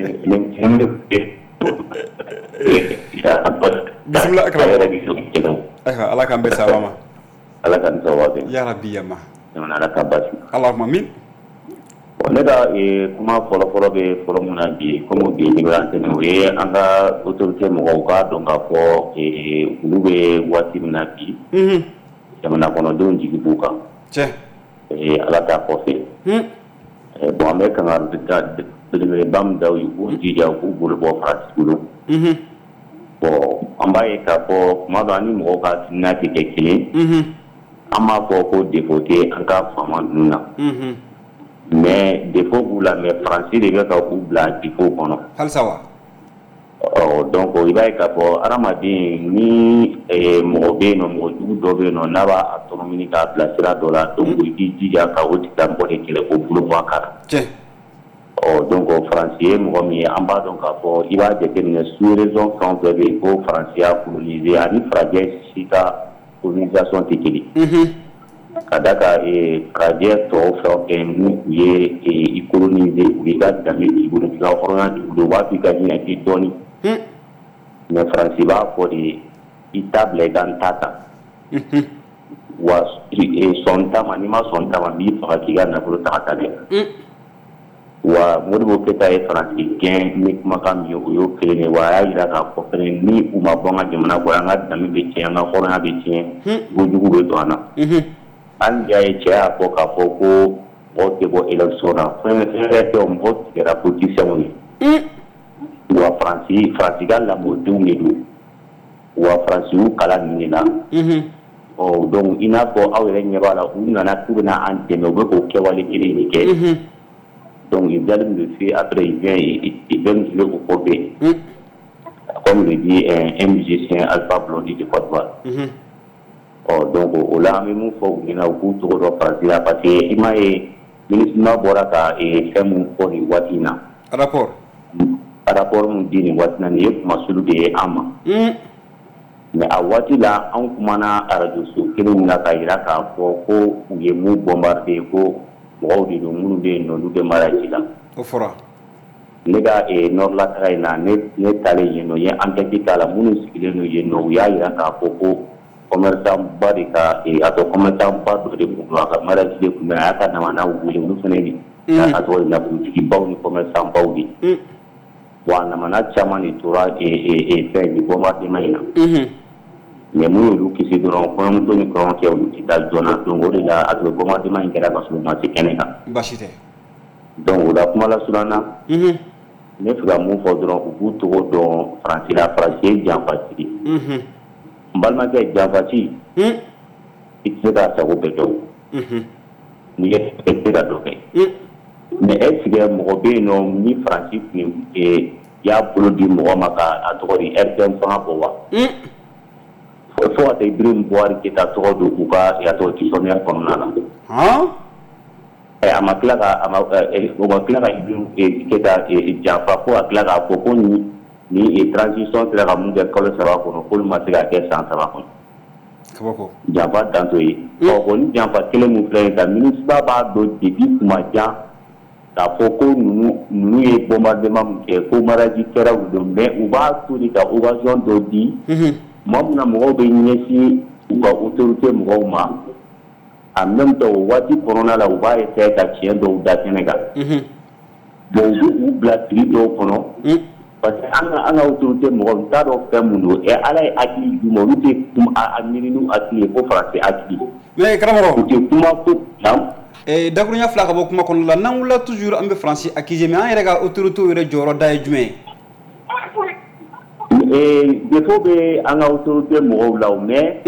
Bisimila karamɔgɔ. Ayiwa ala k'an bɛɛ sababa ma. Ala k'an sababa bɛn. Yarabi yama. Jamana ala ka basi. Allahumma min. Ne ka kuma fɔlɔ-fɔlɔ bɛ fɔlɔ mun na bi comme bi libéral tɛmɛ o ye an ka autorité mɔgɔw k'a dɔn k'a fɔ olu bɛ waati min na bi. Jamana kɔnɔdenw jigi b'u kan. Tiɲɛ. Ala t'a kɔfɛ. Bon an bɛ kangari da belebeleba min da u ye u k'u jija u k'u bolo bɔ Faransi bolo. Bon an b'a ye k'a fɔ tuma dɔ an ni mɔgɔw ka hakilina tɛ kɛ kelen. An b'a fɔ ko défaut tɛ an ka faama ninnu na. Mais défaut b'u la mais Faransi de bɛ ka u bila défaut kɔnɔ. Halisa wa. Ɔ donc i b'a ye k'a fɔ adamaden ni mɔgɔ bɛ yen nɔ mɔgɔ jugu dɔ bɛ yen nɔ n'a b'a tɔnɔ ɲini k'a bila sira dɔ la donc i k'i jija ka o tigilamɔgɔ de kɛlɛ k'o bolo bɔ a kan. Tiɲɛ. Ɔ donc Faransi ye mɔgɔ min ye an b'a dɔn k'a fɔ i b'a jateminɛ sous région fɛn o fɛn bɛ yen ko Faransi y'a colonisé ani farajɛ si ka colonisation tɛ kelen. Ka da kan farajɛ tɔw fɛn o fɛn n'u ye i colonisé u y'i ka danbe k'i bolo k'i ka hɔrɔnya k'i bolo u b'a fɔ i ka ɲinɛ k'i dɔɔnin. Mais Faransi b'a fɔ de i t'a bila i ka n ta ta. Wa sɔn ta ma n'i ma sɔn ta ma n b'i faga k'i ka nafolo ta ka taa dɛ. Wa Modibo Keyita ye Faransi gɛn ni kumakan min ye o y'o kelen de wa a y'a jira k'a fɔ fɛnɛ ni u ma bɔ an ka jamana kɔnɔ an ka danbe bɛ tiɲɛ an ka hɔrɔnya bɛ tiɲɛ kojugu bɛ don an na. Hali n'i y'a ye cɛ y'a fɔ k'a fɔ ko mɔgɔw tɛ bɔ élection na fɛn fɛn tɛ o mɔgɔw tigɛra politiciens ye. Wa Faransi Faransi ka lamɔdenw de don wa Faransi y'u kalan nin de la. Ɔ donc i n'a fɔ aw yɛrɛ ɲɛ b'a la u nana k'u bɛna an dɛmɛ u bɛ k'o kɛwale kelen de kɛ. Donc ils allaient me faire après il vient il vient me jouer au Cobé. Comme le dit un, un musicien Alpha Blondy de Côte d'Ivoire. Oh, donc au là même il faut que nous coûte trop de France parce que il m'a ministre n'a bora ka et fait mon pour les watina. Rapport. Rapport mon dit les watina ni kuma sulu de ama. Mais a wati la an kuma na radio so kelen na ka ira ka fɔ ko u ye mu bombarder ko mɔgɔw de don minnu bɛ yen nɔ olu bɛ mara ji la. O fɔra. Ne ka nord la taga in na ne ne taalen yen nɔ n ye enquête k'a la minnu sigilen don yen nɔ u y'a jira k'a fɔ ko commerçant ba de ka a tɔ commerçant ba dɔ de kun don a ka mara ji de kun bɛ a y'a ka damana wuli olu fana de. A tɔgɔ ye nafolotigi baw ni commerçant baw de. Wa a namana caman de tora fɛn ni bombardement in na. Mais mun y'olu kisi dɔrɔn kɔɲɔmuso ni kɔɲɔkɛ olu tɛ taa joona donc o de la a tun bɛ bombardement in kɛra ka sɔrɔ u ma se kɛnɛ kan. Baasi tɛ. Donc o la kuma la surunya na. ne fɛ ka mun fɔ dɔrɔn u b'u togo dɔn faransi la faransi ye janfati de ye n balimakɛ janfati i tɛ se k'a sago bɛɛ kɛ n'i ye i tɛ ka dɔ kɛ mais est ce que mɔgɔ bɛ yen nɔ ni faransi tun y'a bolo di mɔgɔ ma ka a tɔgɔ di R T M fanga bɔ wa fo ka taa Ibrahim Boubacar Keïta tɔgɔ don u ka yàtọ̀ tisɔniya kɔnɔna na a ma tila ka a ma o ma tila ka Ibrahim Keïta janfa fo a tila k'a fɔ ko ni ni transition sera ka mun kɛ kalo saba kɔnɔ k'olu ma se ka kɛ san saba kɔnɔ janfa dan t'o ye ɔ ko ni janfa kelen min filɛ nin ka MINUSMA b'a dɔn depuis kuma jan k'a fɔ ko ninnu ninnu ye bombardement min kɛ ko maraji kɛra u don mais u b'a to de ka occasion dɔ di maa min na mɔgɔw bɛ ɲɛsin u ka autorité mɔgɔw ma en même temps o waati kɔnɔna la u b'a essayer ka tiɲɛ dɔw da kɛnɛ kan bon u bɛ u bila fili dɔw kɔnɔ parce que an ka an ka autorité mɔgɔw n t'a dɔn fɛn mun don ɛ ala ye hakili d'u ma olu tɛ kuma a miiri n'u hakili ye ko faransi hakili mais karamɔgɔ u tɛ kuma ko dan Eh, dakurunya fila ka bɔ kuma kɔnɔ la n'an wulila toujours an bɛ faransi accuser mais an yɛrɛ ka autorité yɛrɛ jɔyɔrɔ da ye jumɛn ye défaut bɛ an ka autorité mɔgɔw la mais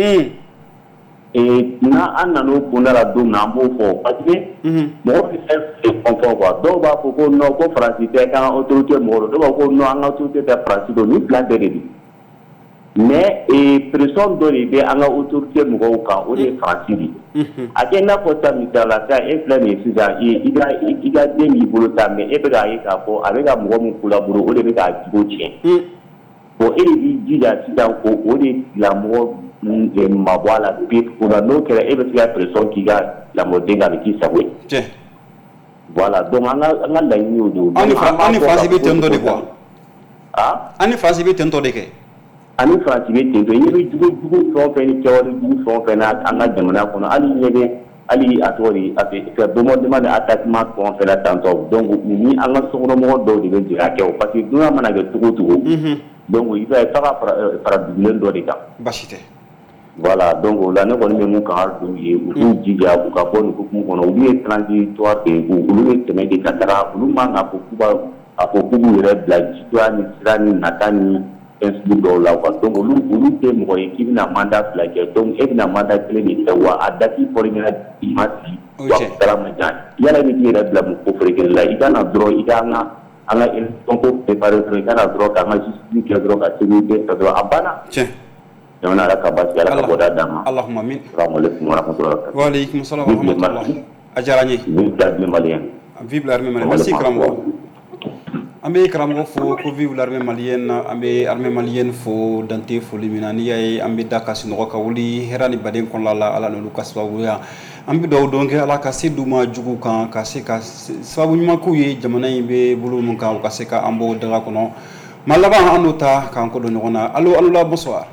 n'a an nan'o kunda la don min na an b'o fɔ parce que mɔgɔ bɛ fɛn confond quoi dɔw b'a fɔ ko non ko faransi tɛ k'an ka autorité mɔgɔw dɔw b'a fɔ ko non an ka autorité tɛ faransi don ni fila bɛɛ de don mais pression dɔ de bɛ an ka autorité mɔgɔw kan o de ye faransi de ye a kɛ i n'a fɔ sisan misali la sisan e filɛ nin ye sisan i ka i ka den b'i bolo ta mais e bɛ k'a ye k'a fɔ a bɛ ka mɔgɔ min collaborer o de bɛ k'a jogo tiɲɛ bon e de b'i jija sisan ko o de tigilamɔgɔ mabɔ a la pewu o la n'o kɛra e bɛ se ka pression k'i ka lamɔden kan a bɛ k'i sago ye voilà donc an ka an ka laɲini y'o de ye an ni faransi bɛ ten tɔ de quoi an ni faransi bɛ ten tɔ de kɛ ani faransi bɛ ten tɔ i bɛ jugu jugu fɛn o fɛn ni kɛwale jugu fɛn o fɛn na an ka jamana kɔnɔ hali ɲɛ bɛ hali a tɔgɔ de a bɛ ka bombardement ni attaquement fɛn o fɛn na tantɔ donc ni an ka sokɔnɔmɔgɔ dɔw de bɛ jigin a kɛ o parce que dunan mana kɛ cogo o cogo donc i b'a ye f'a ka fara fara dugulen dɔ de kan baasi tɛ voilà donc o la ne kɔni bɛ mun kan hali dɔw ye u k'u jija u ka bɔ nin hukumu kɔnɔ olu ye transitoire de ye olu bɛ tɛmɛ de ka taga olu man ka fɔ k'u b'a a fɔ k'u b'u yɛrɛ bila jidoya ni sira ni nata ni fɛn sugu dɔw la quoi donc olu olu tɛ mɔgɔ ye k'i bɛna mandat fila kɛ donc e bɛna mandat kelen de kɛ wa a date fɔra ɲɛna i ma sigi wa sara ma jan yala i bɛ t'i yɛrɛ bila mun ko feere kelen la i ka na dɔrɔn i ka an ka an ka élection ko préparer dɔrɔn i ka na dɔrɔn k'an ka justice kɛ dɔrɔn ka sécurité kɛ dɔrɔn a banna jamana ala ka basi ala ka bɔda d'an ma Allahumma amin salaamaaleykum wa rahmatulah wa aleykum salaam wa rahmatulah a diyara n ye vive l'armée malienne vive l'armée malienne merci karamɔgɔ an bɛ karamɔgɔ fo ko vive l'armée malienne an bɛ armée malienne fo dante foli min na n'i y'a ye an bɛ da ka sunɔgɔ ka wuli hɛrɛ ni baden kɔnɔna la ala n'olu ka sababuya an bɛ dugawu dɔn kɛ ala ka se d'u ma jugu kan ka se ka sababu ɲuman k'u ye jamana in bɛ bolo min kan u ka se ka an bɔ daga kɔnɔ maa laban an n'o ta k'an ko don ɲɔgɔn na allo allo la bonsoir.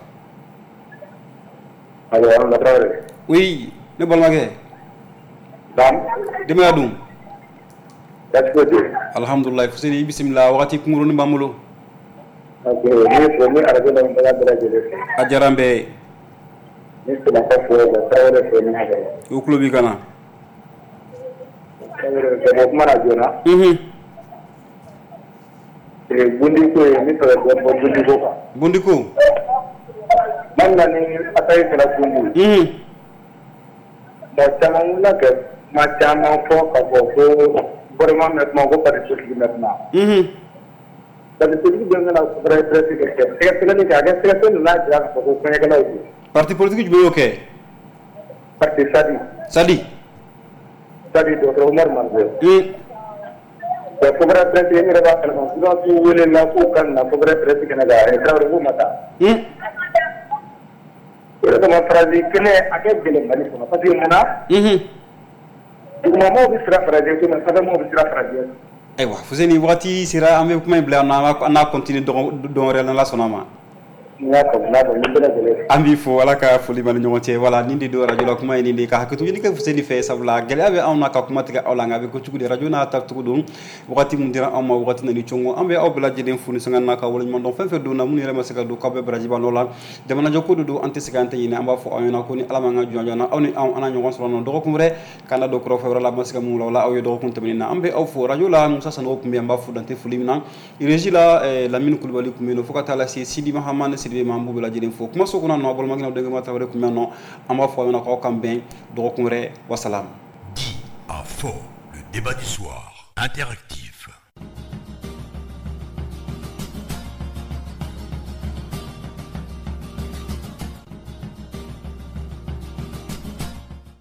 Allo allo Traoré. Oui ne balimakɛ. Naam. denbaya dun. Baasi foyi tɛ yen. Alhamdulilayi Fuseni i bisimila wagati kunkurunin b'an bolo. ok ne fɔ n bɛ arajo lamɛnbaga bɛɛ lajɛlen fo. a diyara n bɛɛ ye. ne sɛnɛfɔ fo ka Traoré fo ni hɛrɛ. o tulo b'i kan na. Traoré ka bɔ kuma na joona. Bundi ko ye ne fɛ ka dɔ fɔ bundi ko kan. bundi ko. man na ni atayi kɛra bundi ye. mɔgɔ caman wulila ka kuma caman fɔ ka fɔ ko gouvernement bɛ kuma ko parti politique bɛ kuma. parti politique bɛ kana vrai presse kɛ sɛgɛsɛgɛli kɛ a kɛ sɛgɛsɛgɛli n'a jira k'a fɔ ko kɔɲɔkɛlaw don. parti politique jumɛn y'o kɛ. parti Sadi. Sadi. Sadi docteur Omar Marzo. mais fo vrai presse yɛrɛ b'a kalama souvent wele la k'u ka na fo vrai presse kɛnɛ kan Traoré k'u ma taa. o de kama farasi kɛnɛ a kɛ gɛlɛn Mali kɔnɔ parce que mun na. dugumamɔgɔw bɛ siran farasi mais sanfɛmɔgɔw bɛ siran farasi. ayiwa Fuseni wagati sera an bɛ kuma in bila an n'a continue dɔn wɛrɛ la n'Ala sɔnna a ma. an b'i fo ala ka foli b'an ni ɲɔgɔn cɛ voilà nin de don radio la kuma ye nin de ka hakɛto ɲini kɛ fuseni fɛ sabula gɛlɛya bɛ anw na ka kuma tigɛ aw la nka a bɛ ko cogo di radio n'a tacogo don wagati min dira anw ma wagati na ni congo an bɛ aw bɛɛ lajɛlen fo ni sanga na ka waleɲuman dɔn fɛn fɛn don na minnu yɛrɛ ma se ka don k'aw bɛɛ baraji b'an nɔ la jamanajɔ ko de don an tɛ se k'an tɛ ɲini an b'a fɔ aw ɲɛna ko ni ala m'an ka jɔn jɔn na aw ni anw an na ɲɔgɔn sɔrɔ nɔ dɔgɔkun wɛrɛ k'an da don kɔrɔfɛ wɛrɛ la ma se ka mun la o la aw ye dɔgɔkun tɛmɛnen na an bɛ aw fo radio la musa sanogo tun bɛ an b'a fo dante foli min na régie la lamine kulubali tun bɛ yen nɔ fo ka taa lase sidi mahamane sidibe ma an b'u bɛɛ lajɛlen fo kuma so kɔnɔ nɔ balimakɛw denkɛ Tarawele tun bɛ yan nɔ an b'a fɔ aw ɲɛna k'aw kan bɛn dɔgɔkun wɛrɛ wasalam. Dit à fort, le débat du soir interactif.